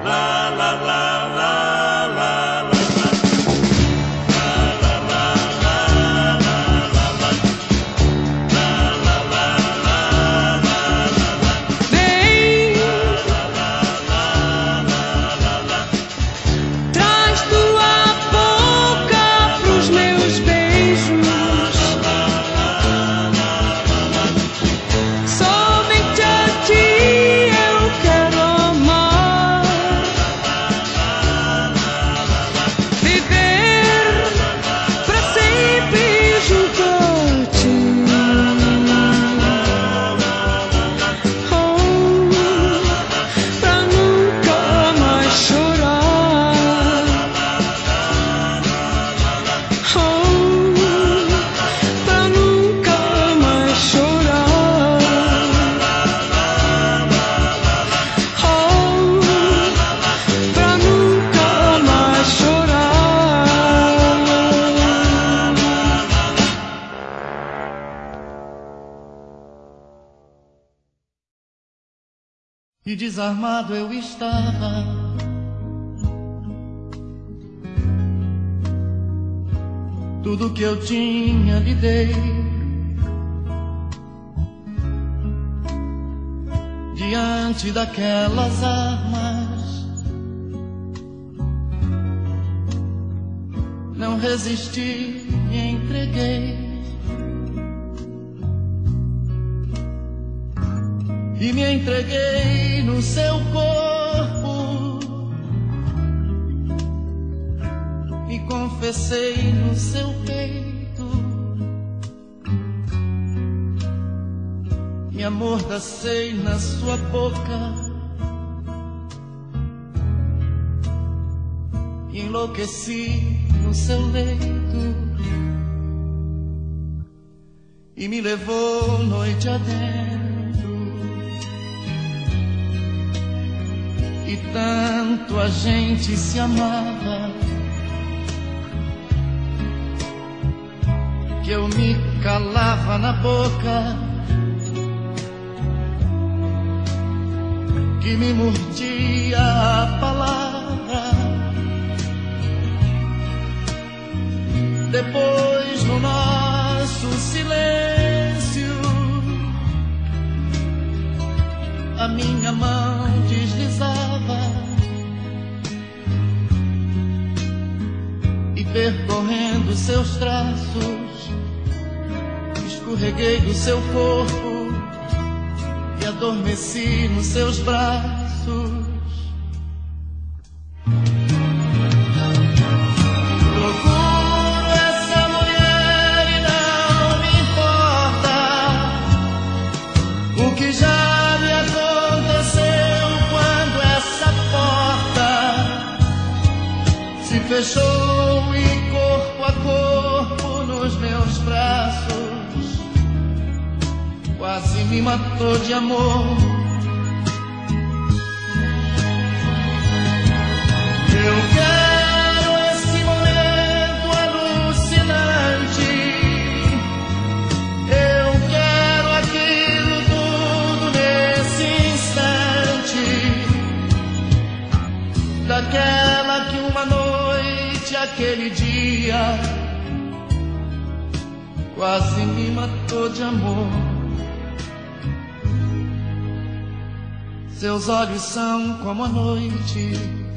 E desarmado eu estava, tudo que eu tinha lhe dei, diante daquelas armas. Não resisti, me entreguei. E me entreguei no seu corpo e confessei no seu peito. Me amordacei na sua boca, enlouqueci no seu leito e me levou noite adentro. E tanto a gente se amava que eu me calava na boca, que me mordia a palavra. Depois no nosso silêncio a minha mão deslizava e percorrendo seus traços escorreguei do seu corpo e adormeci nos seus braços. Procuro essa mulher e não me importa o que já me aconteceu quando essa porta se fechou e corpo a corpo nos meus braços quase me matou de amor. Eu quero esse momento alucinante, eu quero aquilo tudo nesse instante, daquela que uma noite, aquele dia, quase me matou de amor. Seus olhos são como a noite,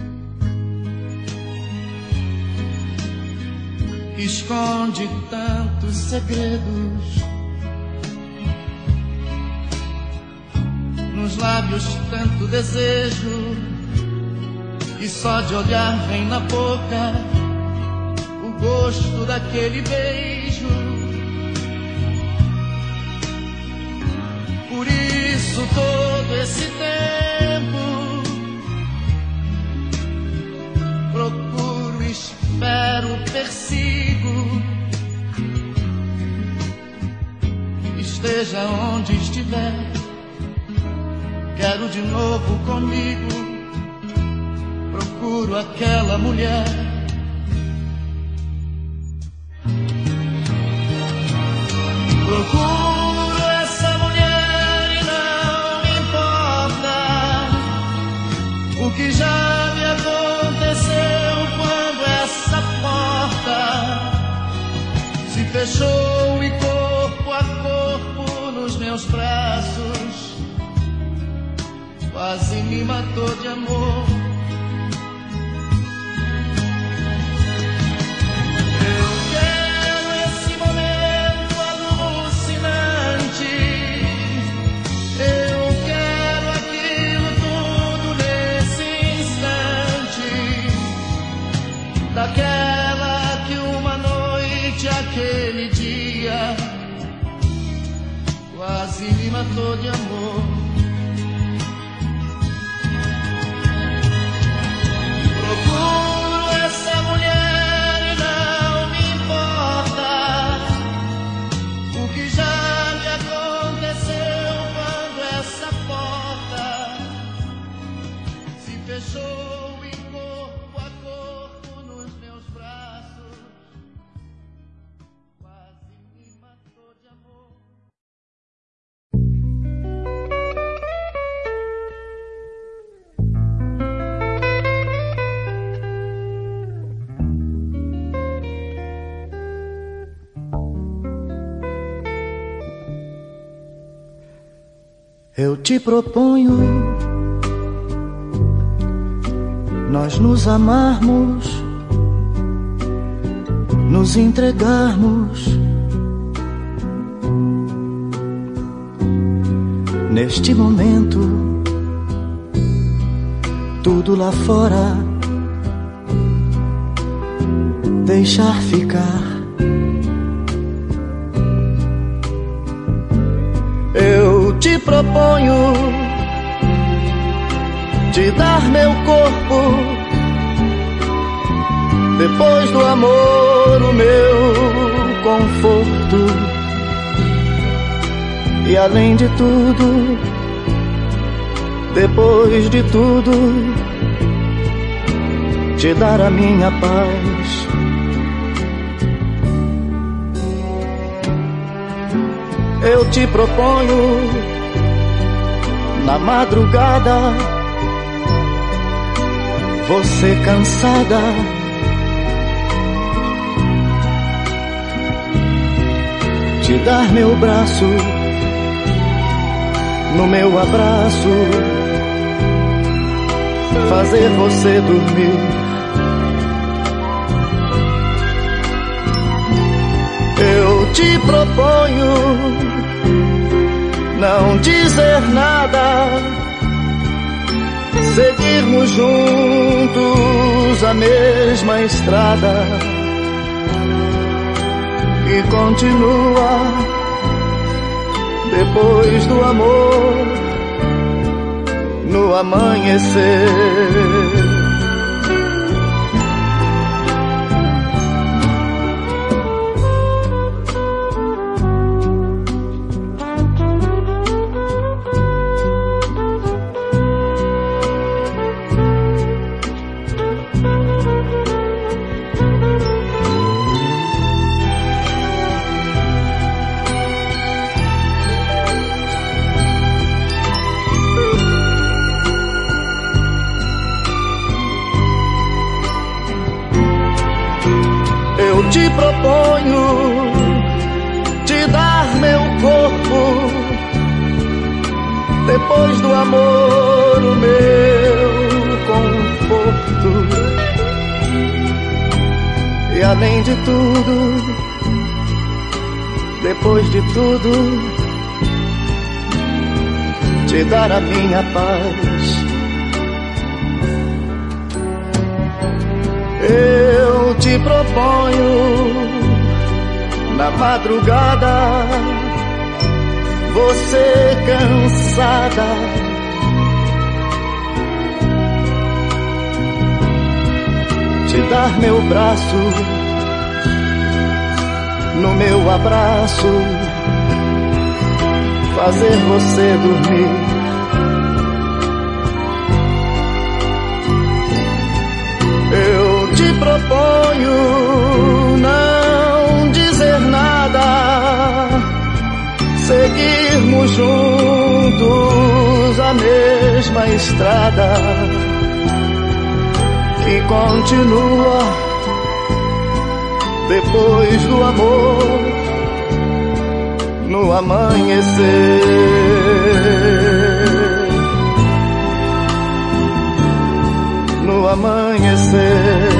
esconde tantos segredos, nos lábios tanto desejo, e só de olhar vem na boca o gosto daquele beijo. Por isso todo esse tempo procuro, espero, persigo, esteja onde estiver, quero de novo comigo, procuro aquela mulher. Procuro essa mulher e não me importa o que já meus braços, quase me matou de amor. Eu quero esse momento alucinante, eu quero aquilo tudo nesse instante, daquela que uma noite, aquele dia, quase me matou de amor. Procuro essa mulher e não me importa o que já me aconteceu quando essa porta se fechou e corpo a corpo nos meus braços, quase me matou de amor. Eu te proponho nós nos amarmos, nos entregarmos neste momento, tudo lá fora deixar ficar. Eu te proponho te dar meu corpo, depois do amor o meu conforto, e além de tudo, depois de tudo, te dar a minha paz. Eu te proponho na madrugada, você cansada, te dar meu braço, no meu abraço, fazer você dormir. Eu te proponho não dizer nada, seguirmos juntos a mesma estrada que continua depois do amor, no amanhecer. Te proponho te dar meu corpo, depois do amor o meu conforto, e além de tudo, depois de tudo, te dar a minha paz. Eu te proponho na madrugada, você cansada, te dar meu braço, no meu abraço, fazer você dormir. Eu te proponho não dizer nada, seguirmos juntos a mesma estrada que continua depois do amor, no amanhecer. No amanhecer.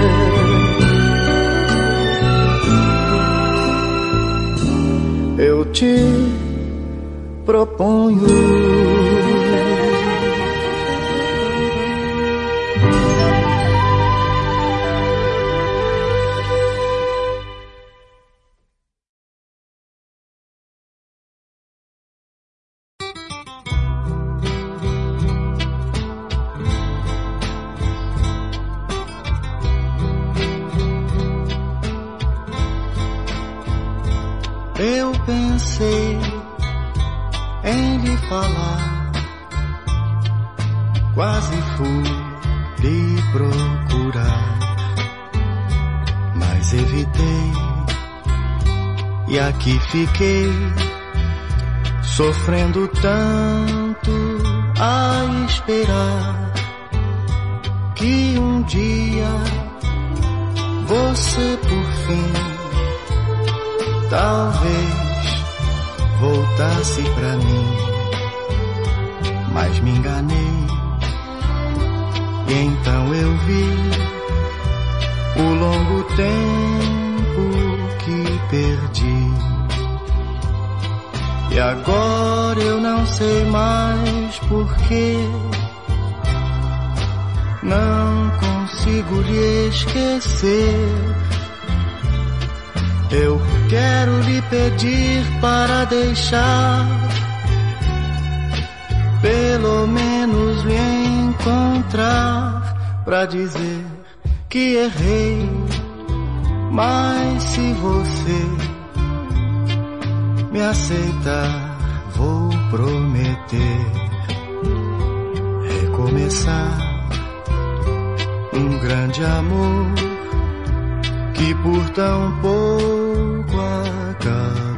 Eu te proponho eu pensei em lhe falar, quase fui lhe procurar, mas evitei e aqui fiquei, sofrendo tanto a esperar que um dia você por fim talvez voltasse pra mim, mas me enganei e então eu vi o longo tempo que perdi. E agora eu não sei mais porquê, não consigo lhe esquecer. Eu quero lhe pedir para deixar, pelo menos lhe encontrar, pra dizer que errei. Mas se você me aceitar, vou prometer recomeçar um grande amor que por tão pouco acabou.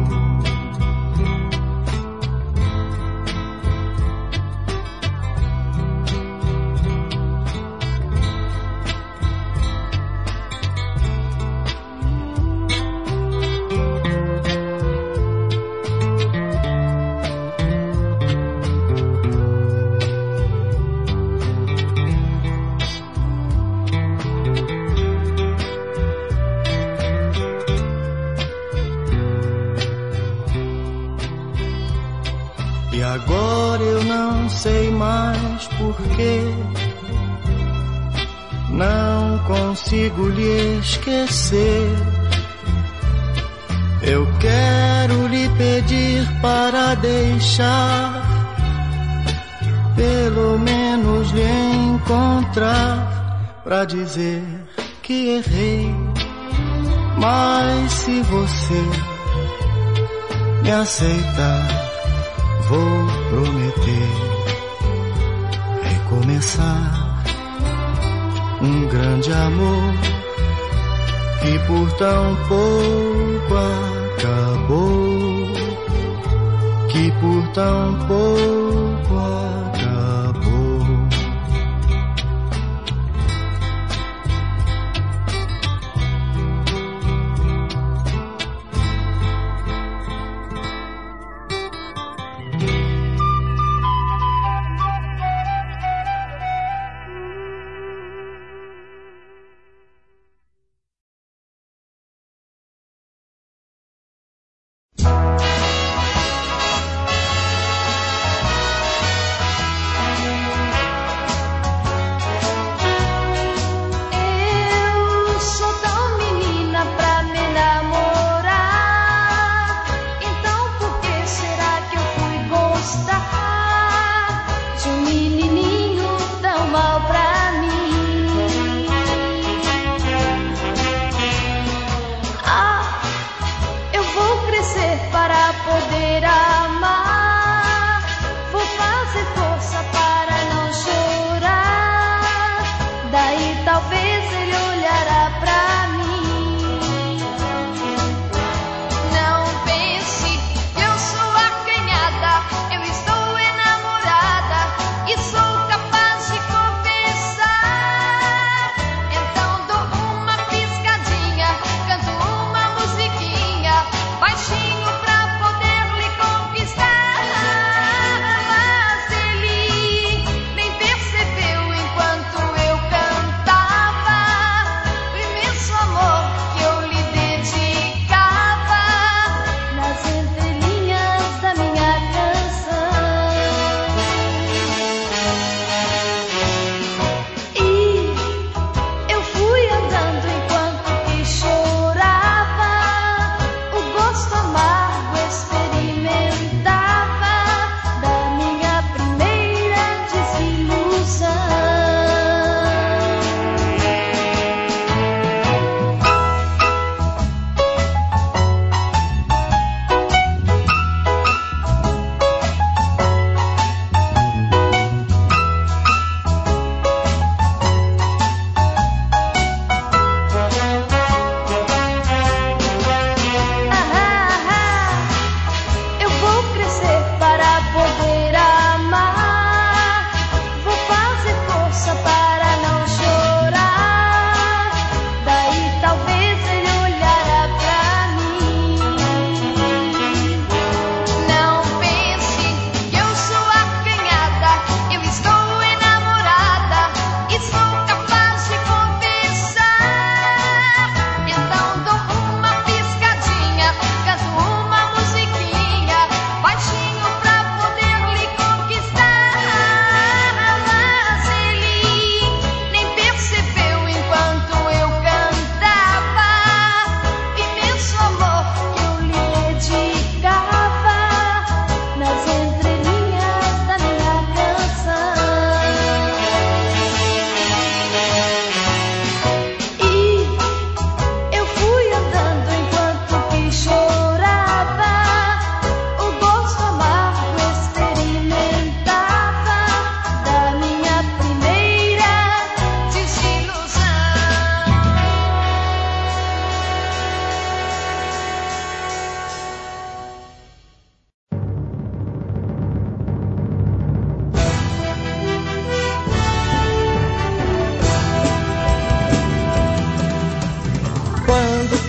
Agora eu não sei mais porquê, não consigo lhe esquecer. Eu quero lhe pedir para deixar, pelo menos lhe encontrar, pra dizer que errei. Mas se você me aceitar, vou prometer recomeçar um grande amor que por tão pouco acabou, que por tão pouco acabou.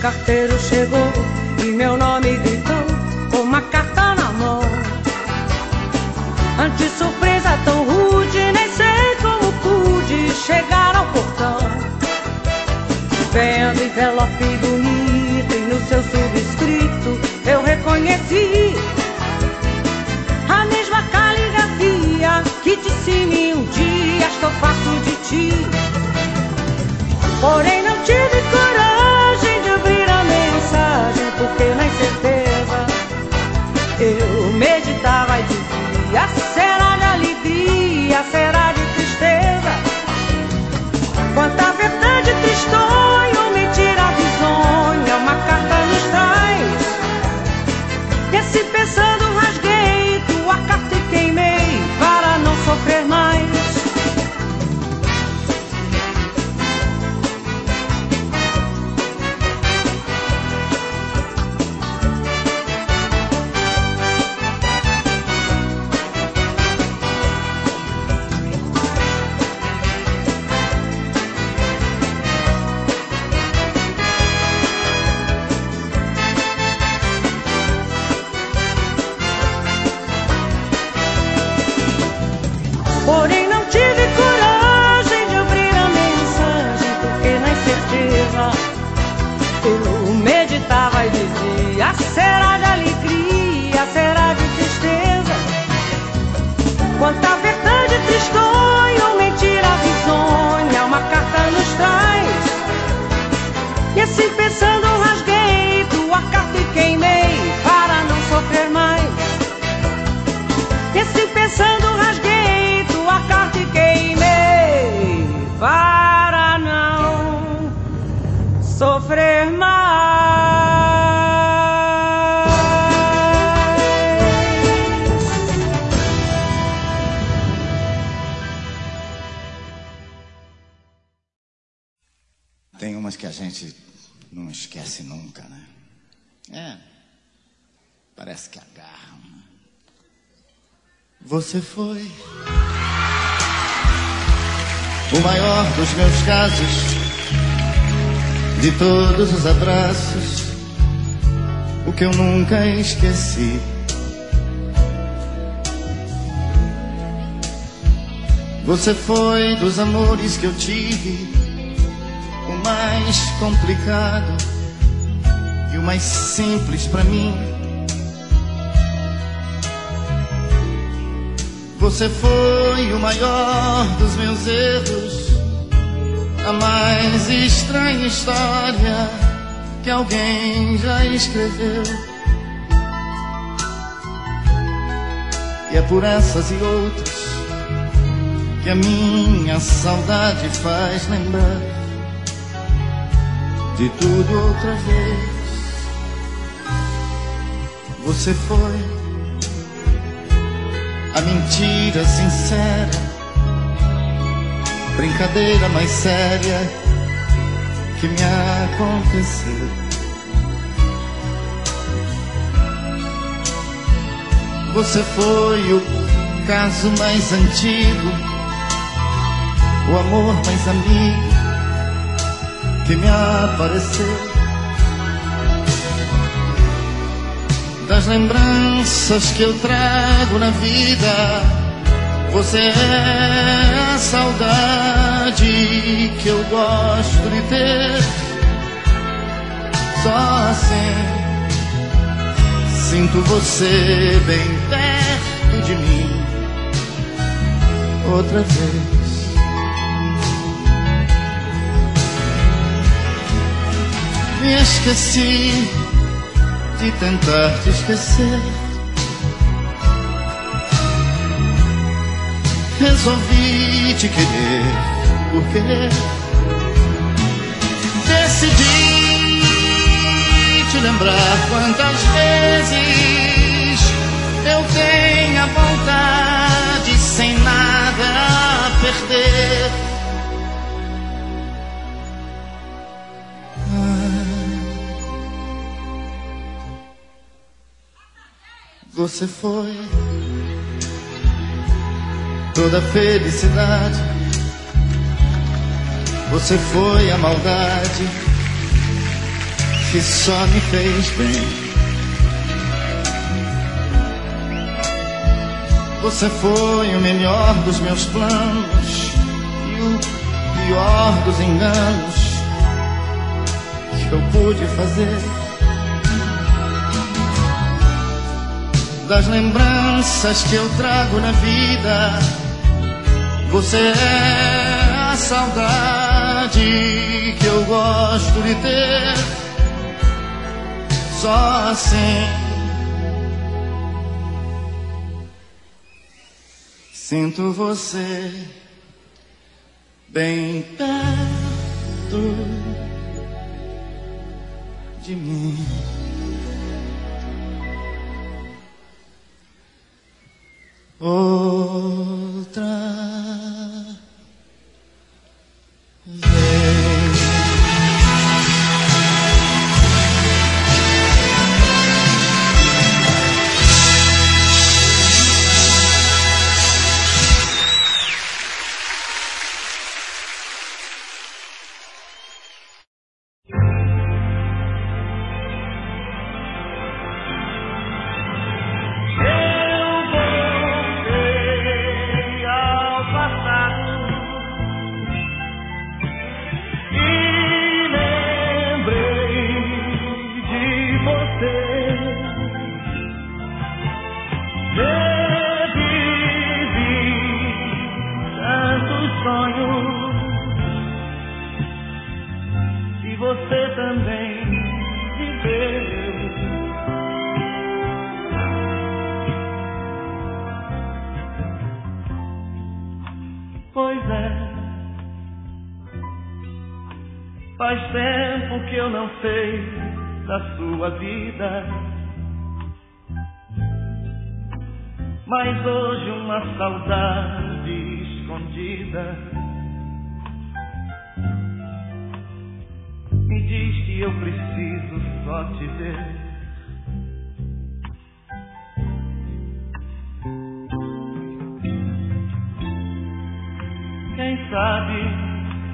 carteiro chegou e meu nome gritou com uma carta na mão. Ante surpresa tão rude, nem sei como pude chegar ao portão. Vendo envelope bonito e no seu subscrito eu reconheci a mesma caligrafia que disse-me um dia: estou farto de ti. Porém não tive coragem de abrir a mensagem, porque na incerteza eu meditava e dizia: será de alegria, será de tristeza? Quanta verdade tristonha ou mentira bizonha uma carta nos traz. E assim pensando rasguei tua carta e queimei para não sofrer mais. Porém não tive coragem de abrir a mensagem, porque na incerteza eu meditava e dizia: será de alegria, será de tristeza? Quanta verdade tristonha ou mentira bizonha uma carta nos traz. E assim pensando rasguei tua carta e queimei para não sofrer mais. E assim pensando rasguei tua carta e queimei para não sofrer mais. Tem umas que a gente não esquece nunca, né? É, parece que agarram. Você foi o maior dos meus casos, de todos os abraços, o que eu nunca esqueci. Você foi dos amores que eu tive o mais complicado e o mais simples pra mim. Você foi o maior dos meus erros, a mais estranha história que alguém já escreveu. E é por essas e outras que a minha saudade faz lembrar de tudo outra vez. Você foi a mentira sincera, brincadeira mais séria que me aconteceu. Você foi o caso mais antigo, o amor mais amigo que me apareceu. Das lembranças que eu trago na vida, você é a saudade que eu gosto de ter. Só assim sinto você bem perto de mim outra vez. Me esqueci de tentar te esquecer. Resolvi te querer porque decidi te lembrar quantas vezes eu tenho a vontade sem nada a perder. Você foi toda a felicidade, você foi a maldade que só me fez bem. Você foi o melhor dos meus planos e o pior dos enganos que eu pude fazer. Das lembranças que eu trago na vida, você é a saudade que eu gosto de ter. Só assim sinto você bem perto de mim. Outra vez. Faz tempo que eu não sei da sua vida, mas hoje uma saudade escondida me diz que eu preciso só te ver. Quem sabe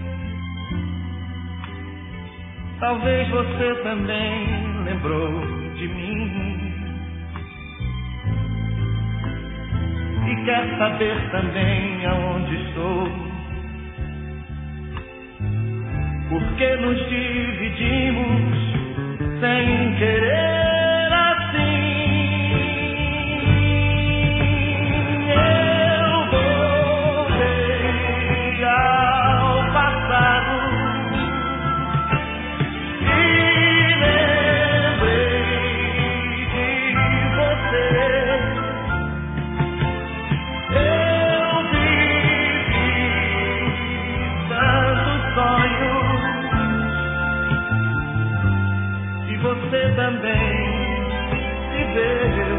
talvez você também lembrou de mim e quer saber também aonde estou, porque nos dividimos sem querer assim. Eu voltei ao passado você também viveu.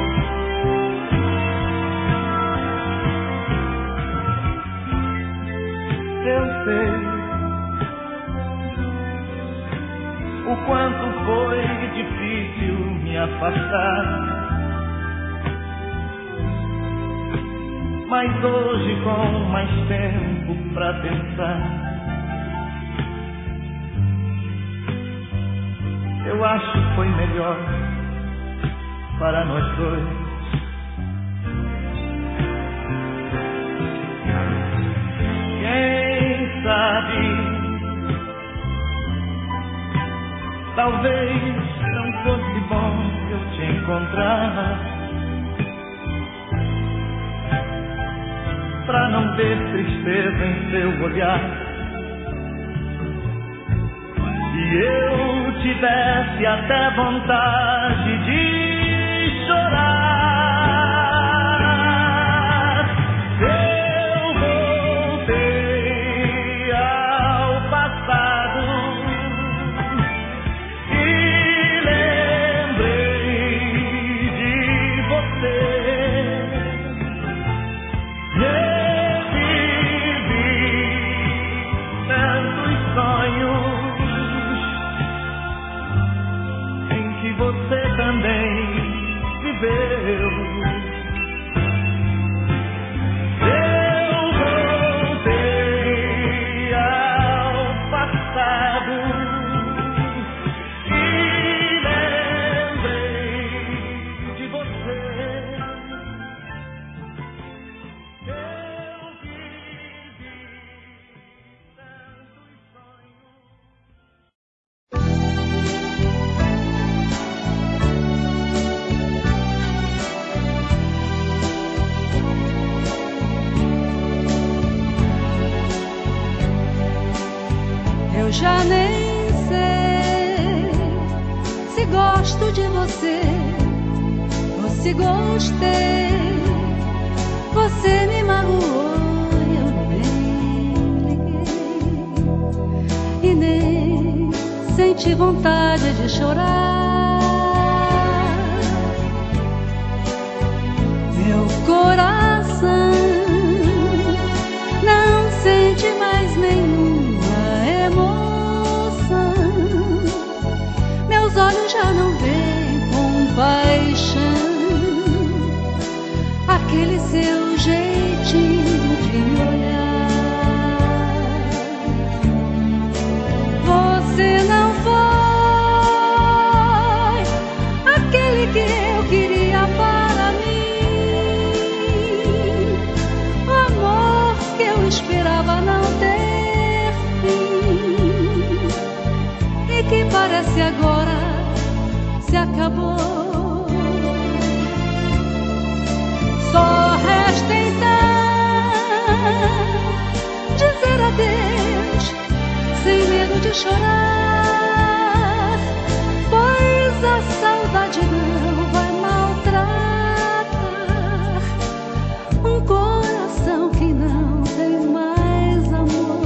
Eu sei o quanto foi difícil me afastar, mas hoje com mais tempo pra pensar, eu acho que foi melhor para nós dois. Quem sabe, talvez não fosse bom eu te encontrar, pra não ver tristeza em seu olhar. Se eu tivesse até vontade de chorar, eu voltei ao passado e lembrei de você. Revivi tantos sonhos você também Eu já nem sei se gosto de você ou se gostei. Você me magoou, eu nem liguei e nem senti vontade de chorar. Meu coração não sente mais nenhuma emoção. Meus olhos já não veem com paixão aquele seu jeitinho de me olhar. Você não foi aquele que eu queria para mim. O amor que eu esperava não ter fim e que parece agora se acabou. Só resta então dizer adeus, sem medo de chorar, pois a saudade não vai maltratar um coração que não tem mais amor.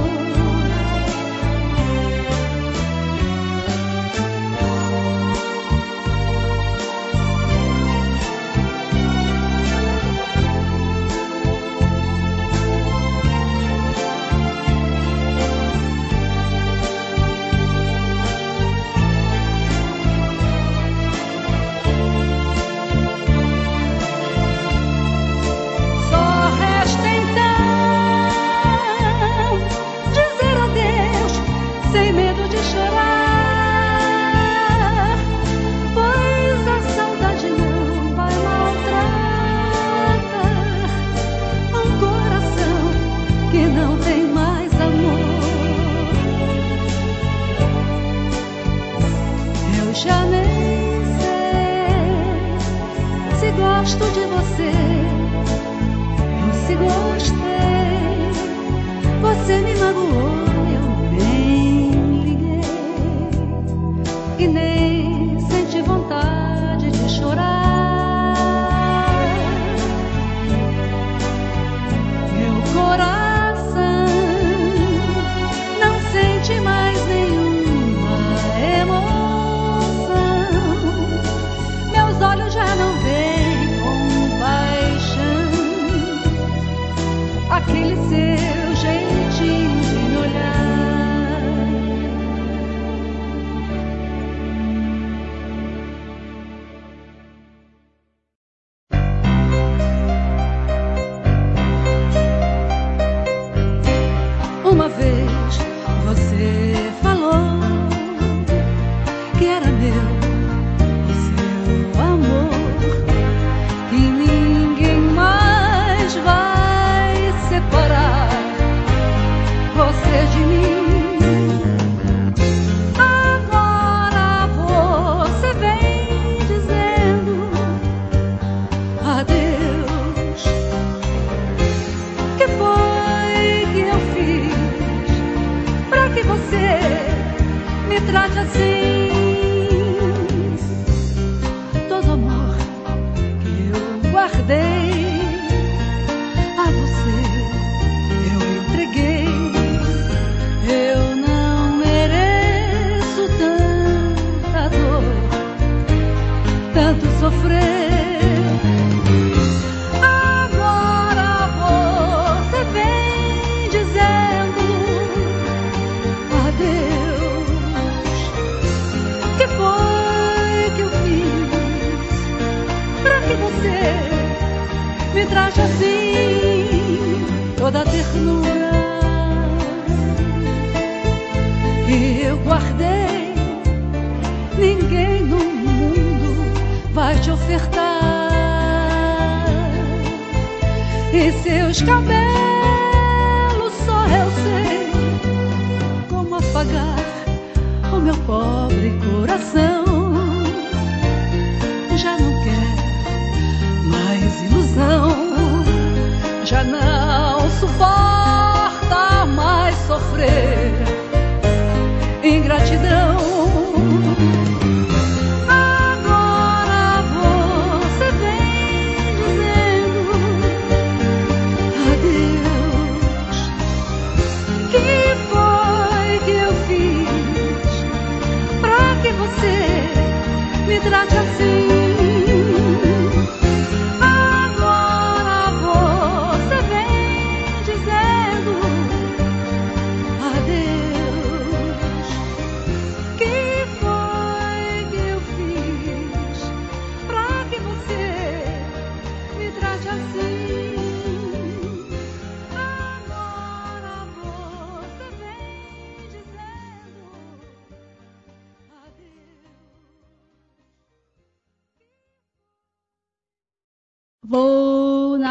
Gosto de você, eu se gostei. Você me magoou, eu nem liguei e nem senti vontade de chorar. Meu coração não sente mais nenhuma emoção. Meus olhos já não veem aquele seu jeitinho de me olhar. Uma vez você falou que era meu o seu amor, que ninguém mais vai separar você de mim. Agora você vem dizendo adeus. Que foi que eu fiz pra que você me trate assim? Todo amor que eu guardei a você eu entreguei. Eu não mereço tanta dor, tanto sofrer. Agora você vem dizendo adeus. Que foi que eu fiz pra que você me trate assim? Toda a ternura que eu guardei, ninguém no mundo vai te ofertar. E seus cabelos só eu sei como apagar o meu pobre coração. Já não quer mais ilusão, já não suporta mais sofrer.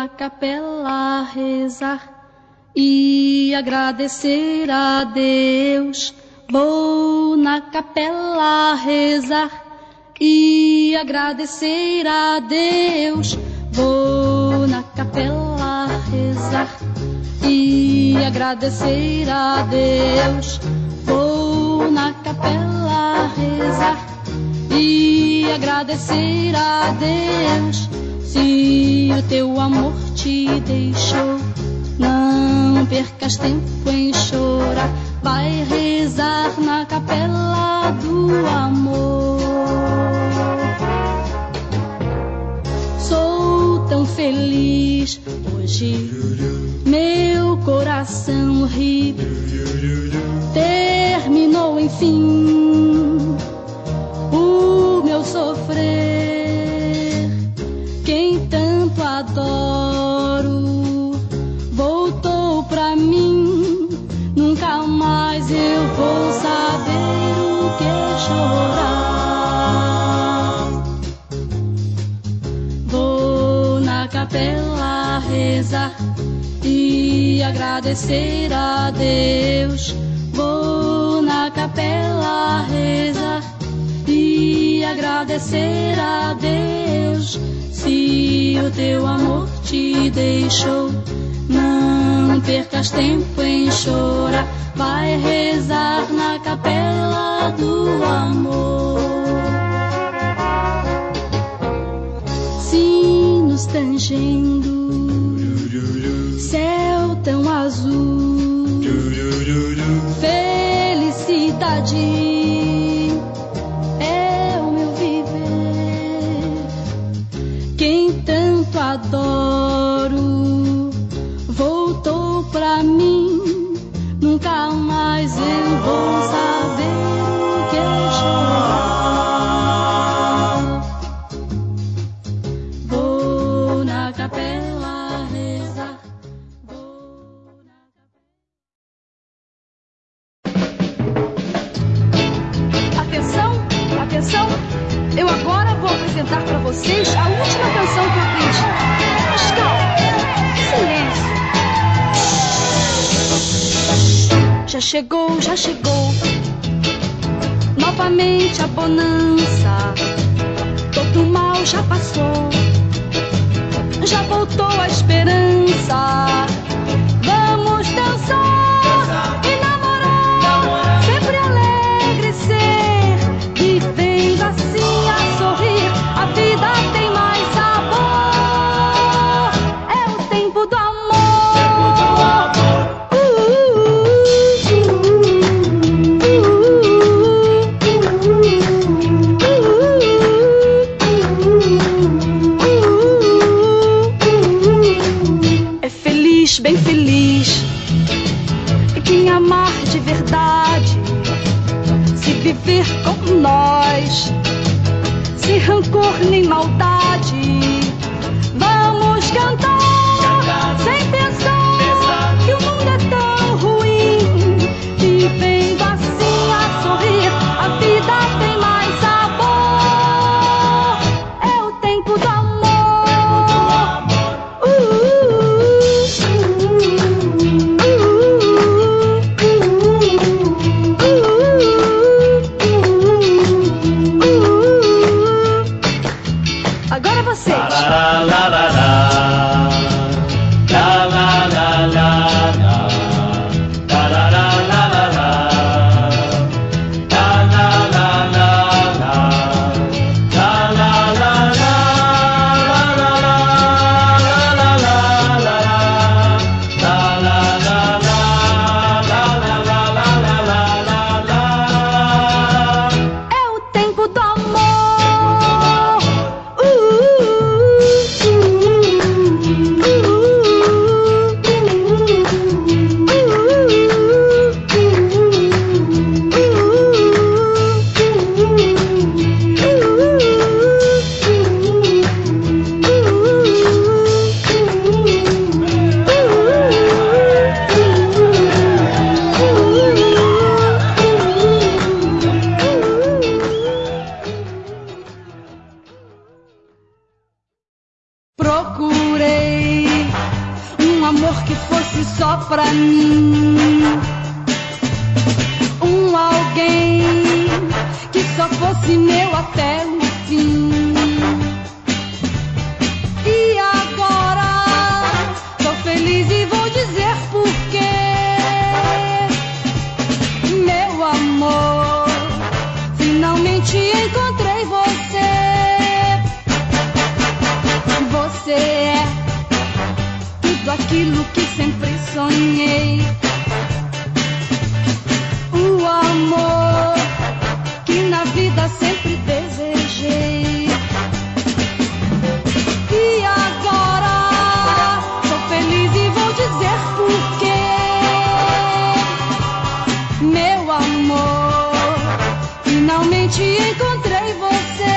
na capela rezar e agradecer a Deus. Vou na capela rezar e agradecer a Deus. Vou na capela rezar e agradecer a Deus. Vou na capela rezar e agradecer a Deus. Se o teu amor te deixou, não percas tempo em chorar. Vai rezar na capela do amor. Sou tão feliz hoje, meu coração ri. Terminou enfim o meu sofrer. Quem tanto adoro voltou pra mim. Nunca mais eu vou saber o que é chorar. Vou na capela rezar e agradecer a Deus. Vou na capela rezar e agradecer a Deus. Se o teu amor te deixou, não percas tempo em chorar. Vai rezar na capela do amor. Sinos tangendo, céu tão azul, felicidade é o meu viver. Quem tanto adoro voltou pra mim. Nunca mais eu vou saber o que é chorar. Vou na capela rezar. Atenção, atenção. Eu agora vou apresentar pra vocês a última canção que eu aprendi. Mas calma, silêncio. Já chegou, novamente a bonança. Todo mal já passou, já voltou a esperança. Vamos dançar e namorar, sempre alegre ser, vivendo assim a sorrir. A vida tem mais sabor, é o tempo do amor. Bem feliz, e quem amar de verdade, se viver como nós, sem rancor nem maldade. Vamos cantar, sem pensar que o mundo é tão ruim, vivendo assim a sorrir. A vida tem mais sabor, é o tempo do amor. Agora vocês. amor que fosse só pra mim. Um alguém que só fosse meu até o fim. E agora tô feliz e vou dizer por quê. Meu amor, finalmente encontrei você. Você é tudo aquilo que sempre sonhei. O amor que na vida sempre desejei. E agora sou feliz e vou dizer por quê. Meu amor, finalmente encontrei você.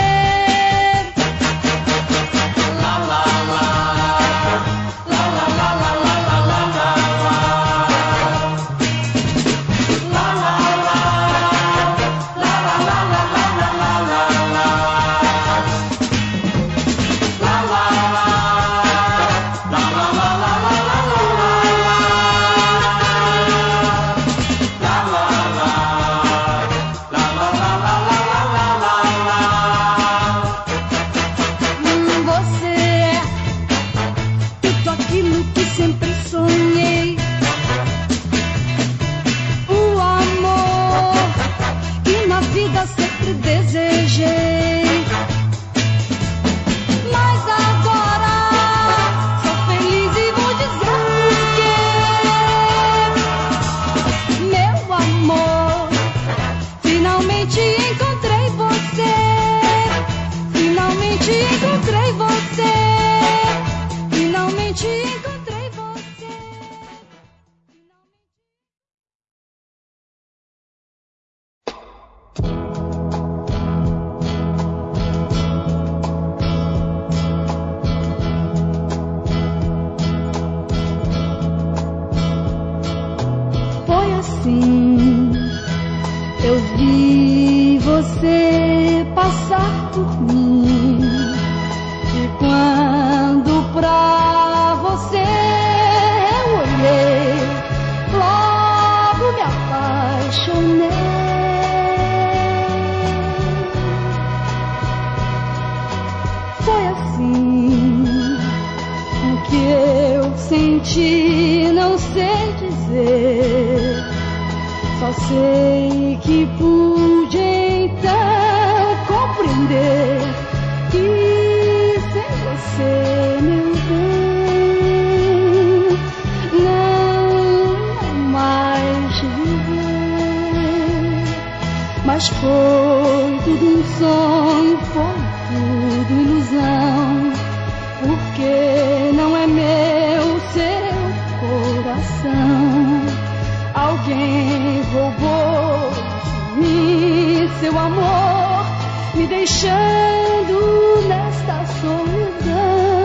Eu vi você passar por mim, e quando pra você eu olhei, logo me apaixonei. Foi assim, o que eu senti não sei dizer. Só sei que pude então compreender que sem você, meu bem, não mais viver. Mas foi tudo um sonho, foi tudo ilusão, porque não é meu seu coração. Alguém roubou de mim seu amor, me deixando nesta solidão.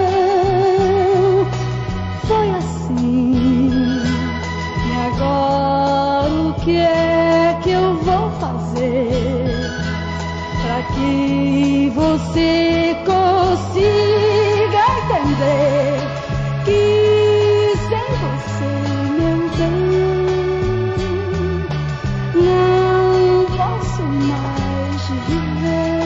Foi assim, e agora o que é que eu vou fazer para que você consiga entender que sem você, meu bem, não posso mais viver.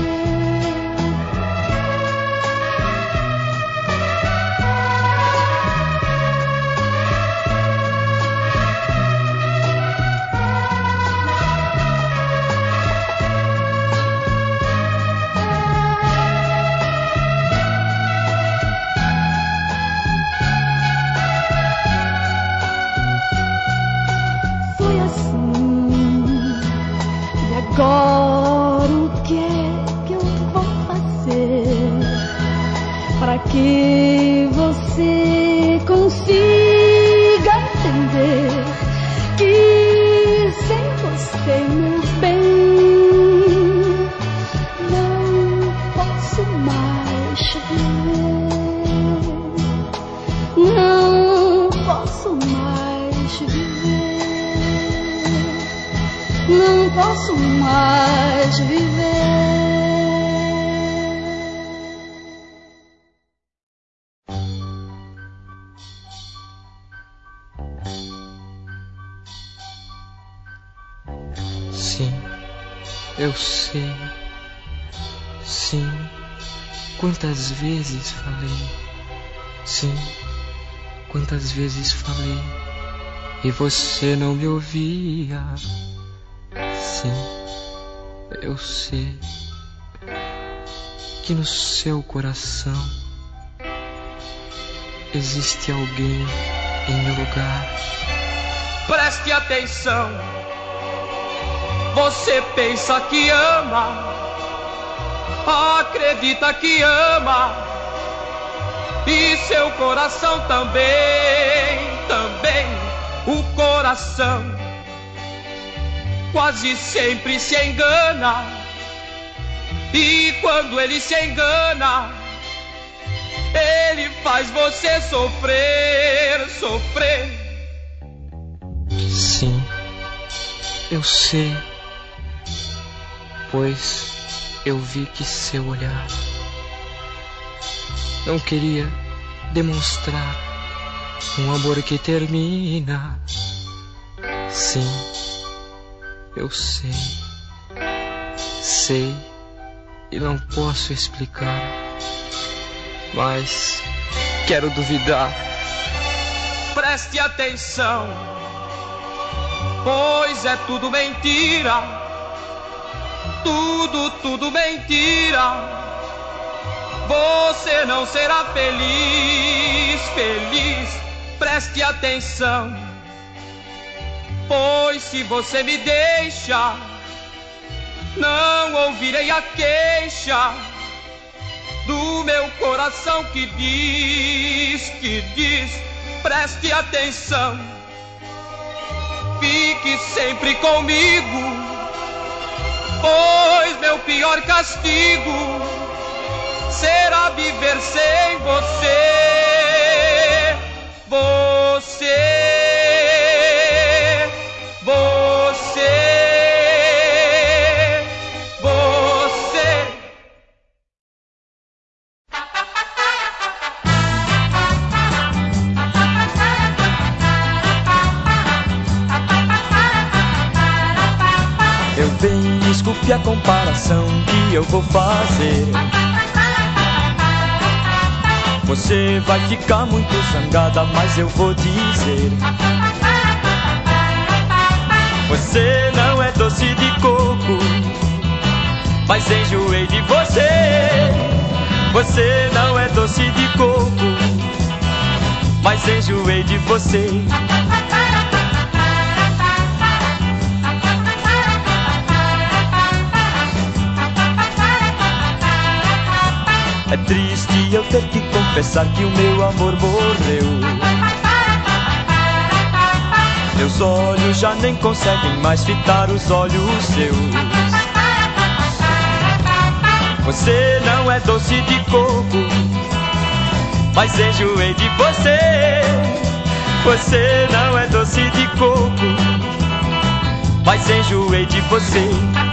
Foi assim, e agora o que é que eu vou fazer para que você consiga entender que sem você, meu bem, não posso mais viver. Não posso mais viver. Não posso mais viver. Eu sei, sim, quantas vezes falei, sim, quantas vezes falei, e você não me ouvia. Sim, eu sei que no seu coração existe alguém em meu lugar. Preste atenção. Você pensa que ama, acredita que ama, e seu coração também, o coração quase sempre se engana, e quando ele se engana, ele faz você sofrer. Sim, eu sei, pois eu vi que seu olhar não queria demonstrar um amor que termina. Sim, eu sei e não posso explicar, mas quero duvidar. Preste atenção, pois é tudo mentira, tudo mentira. Você não será feliz. Preste atenção, pois se você me deixa, não ouvirei a queixa do meu coração que diz, preste atenção, fique sempre comigo, pois meu pior castigo será viver sem você. Eu bem, desculpe a comparação que eu vou fazer. Você vai ficar muito zangada, mas eu vou dizer: você não é doce de coco, mas enjoei de você. Você não é doce de coco, mas enjoei de você. É triste eu ter que confessar que o meu amor morreu. Meus olhos já nem conseguem mais fitar os olhos seus. Você não é doce de coco, mas enjoei de você. Você não é doce de coco, mas enjoei de você.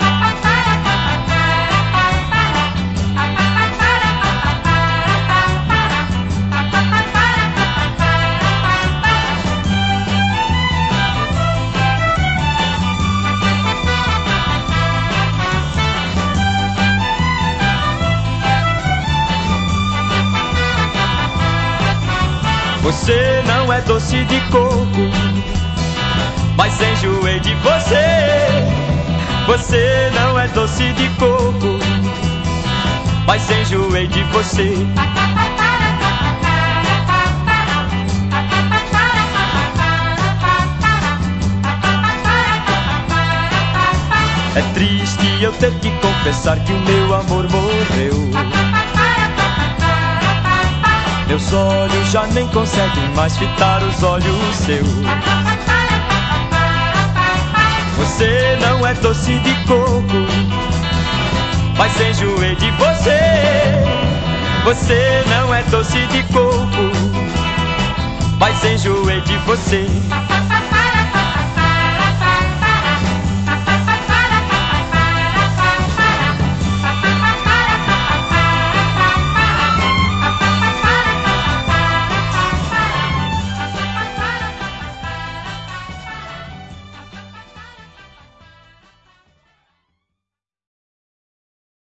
Você não é doce de coco, mas enjoei de você. Você não é doce de coco, mas enjoei de você. É triste eu ter que confessar que o meu amor morreu. Meus olhos já nem conseguem mais fitar os olhos seus. Você não é doce de coco, mas enjoei de você. Você não é doce de coco, mas enjoei de você.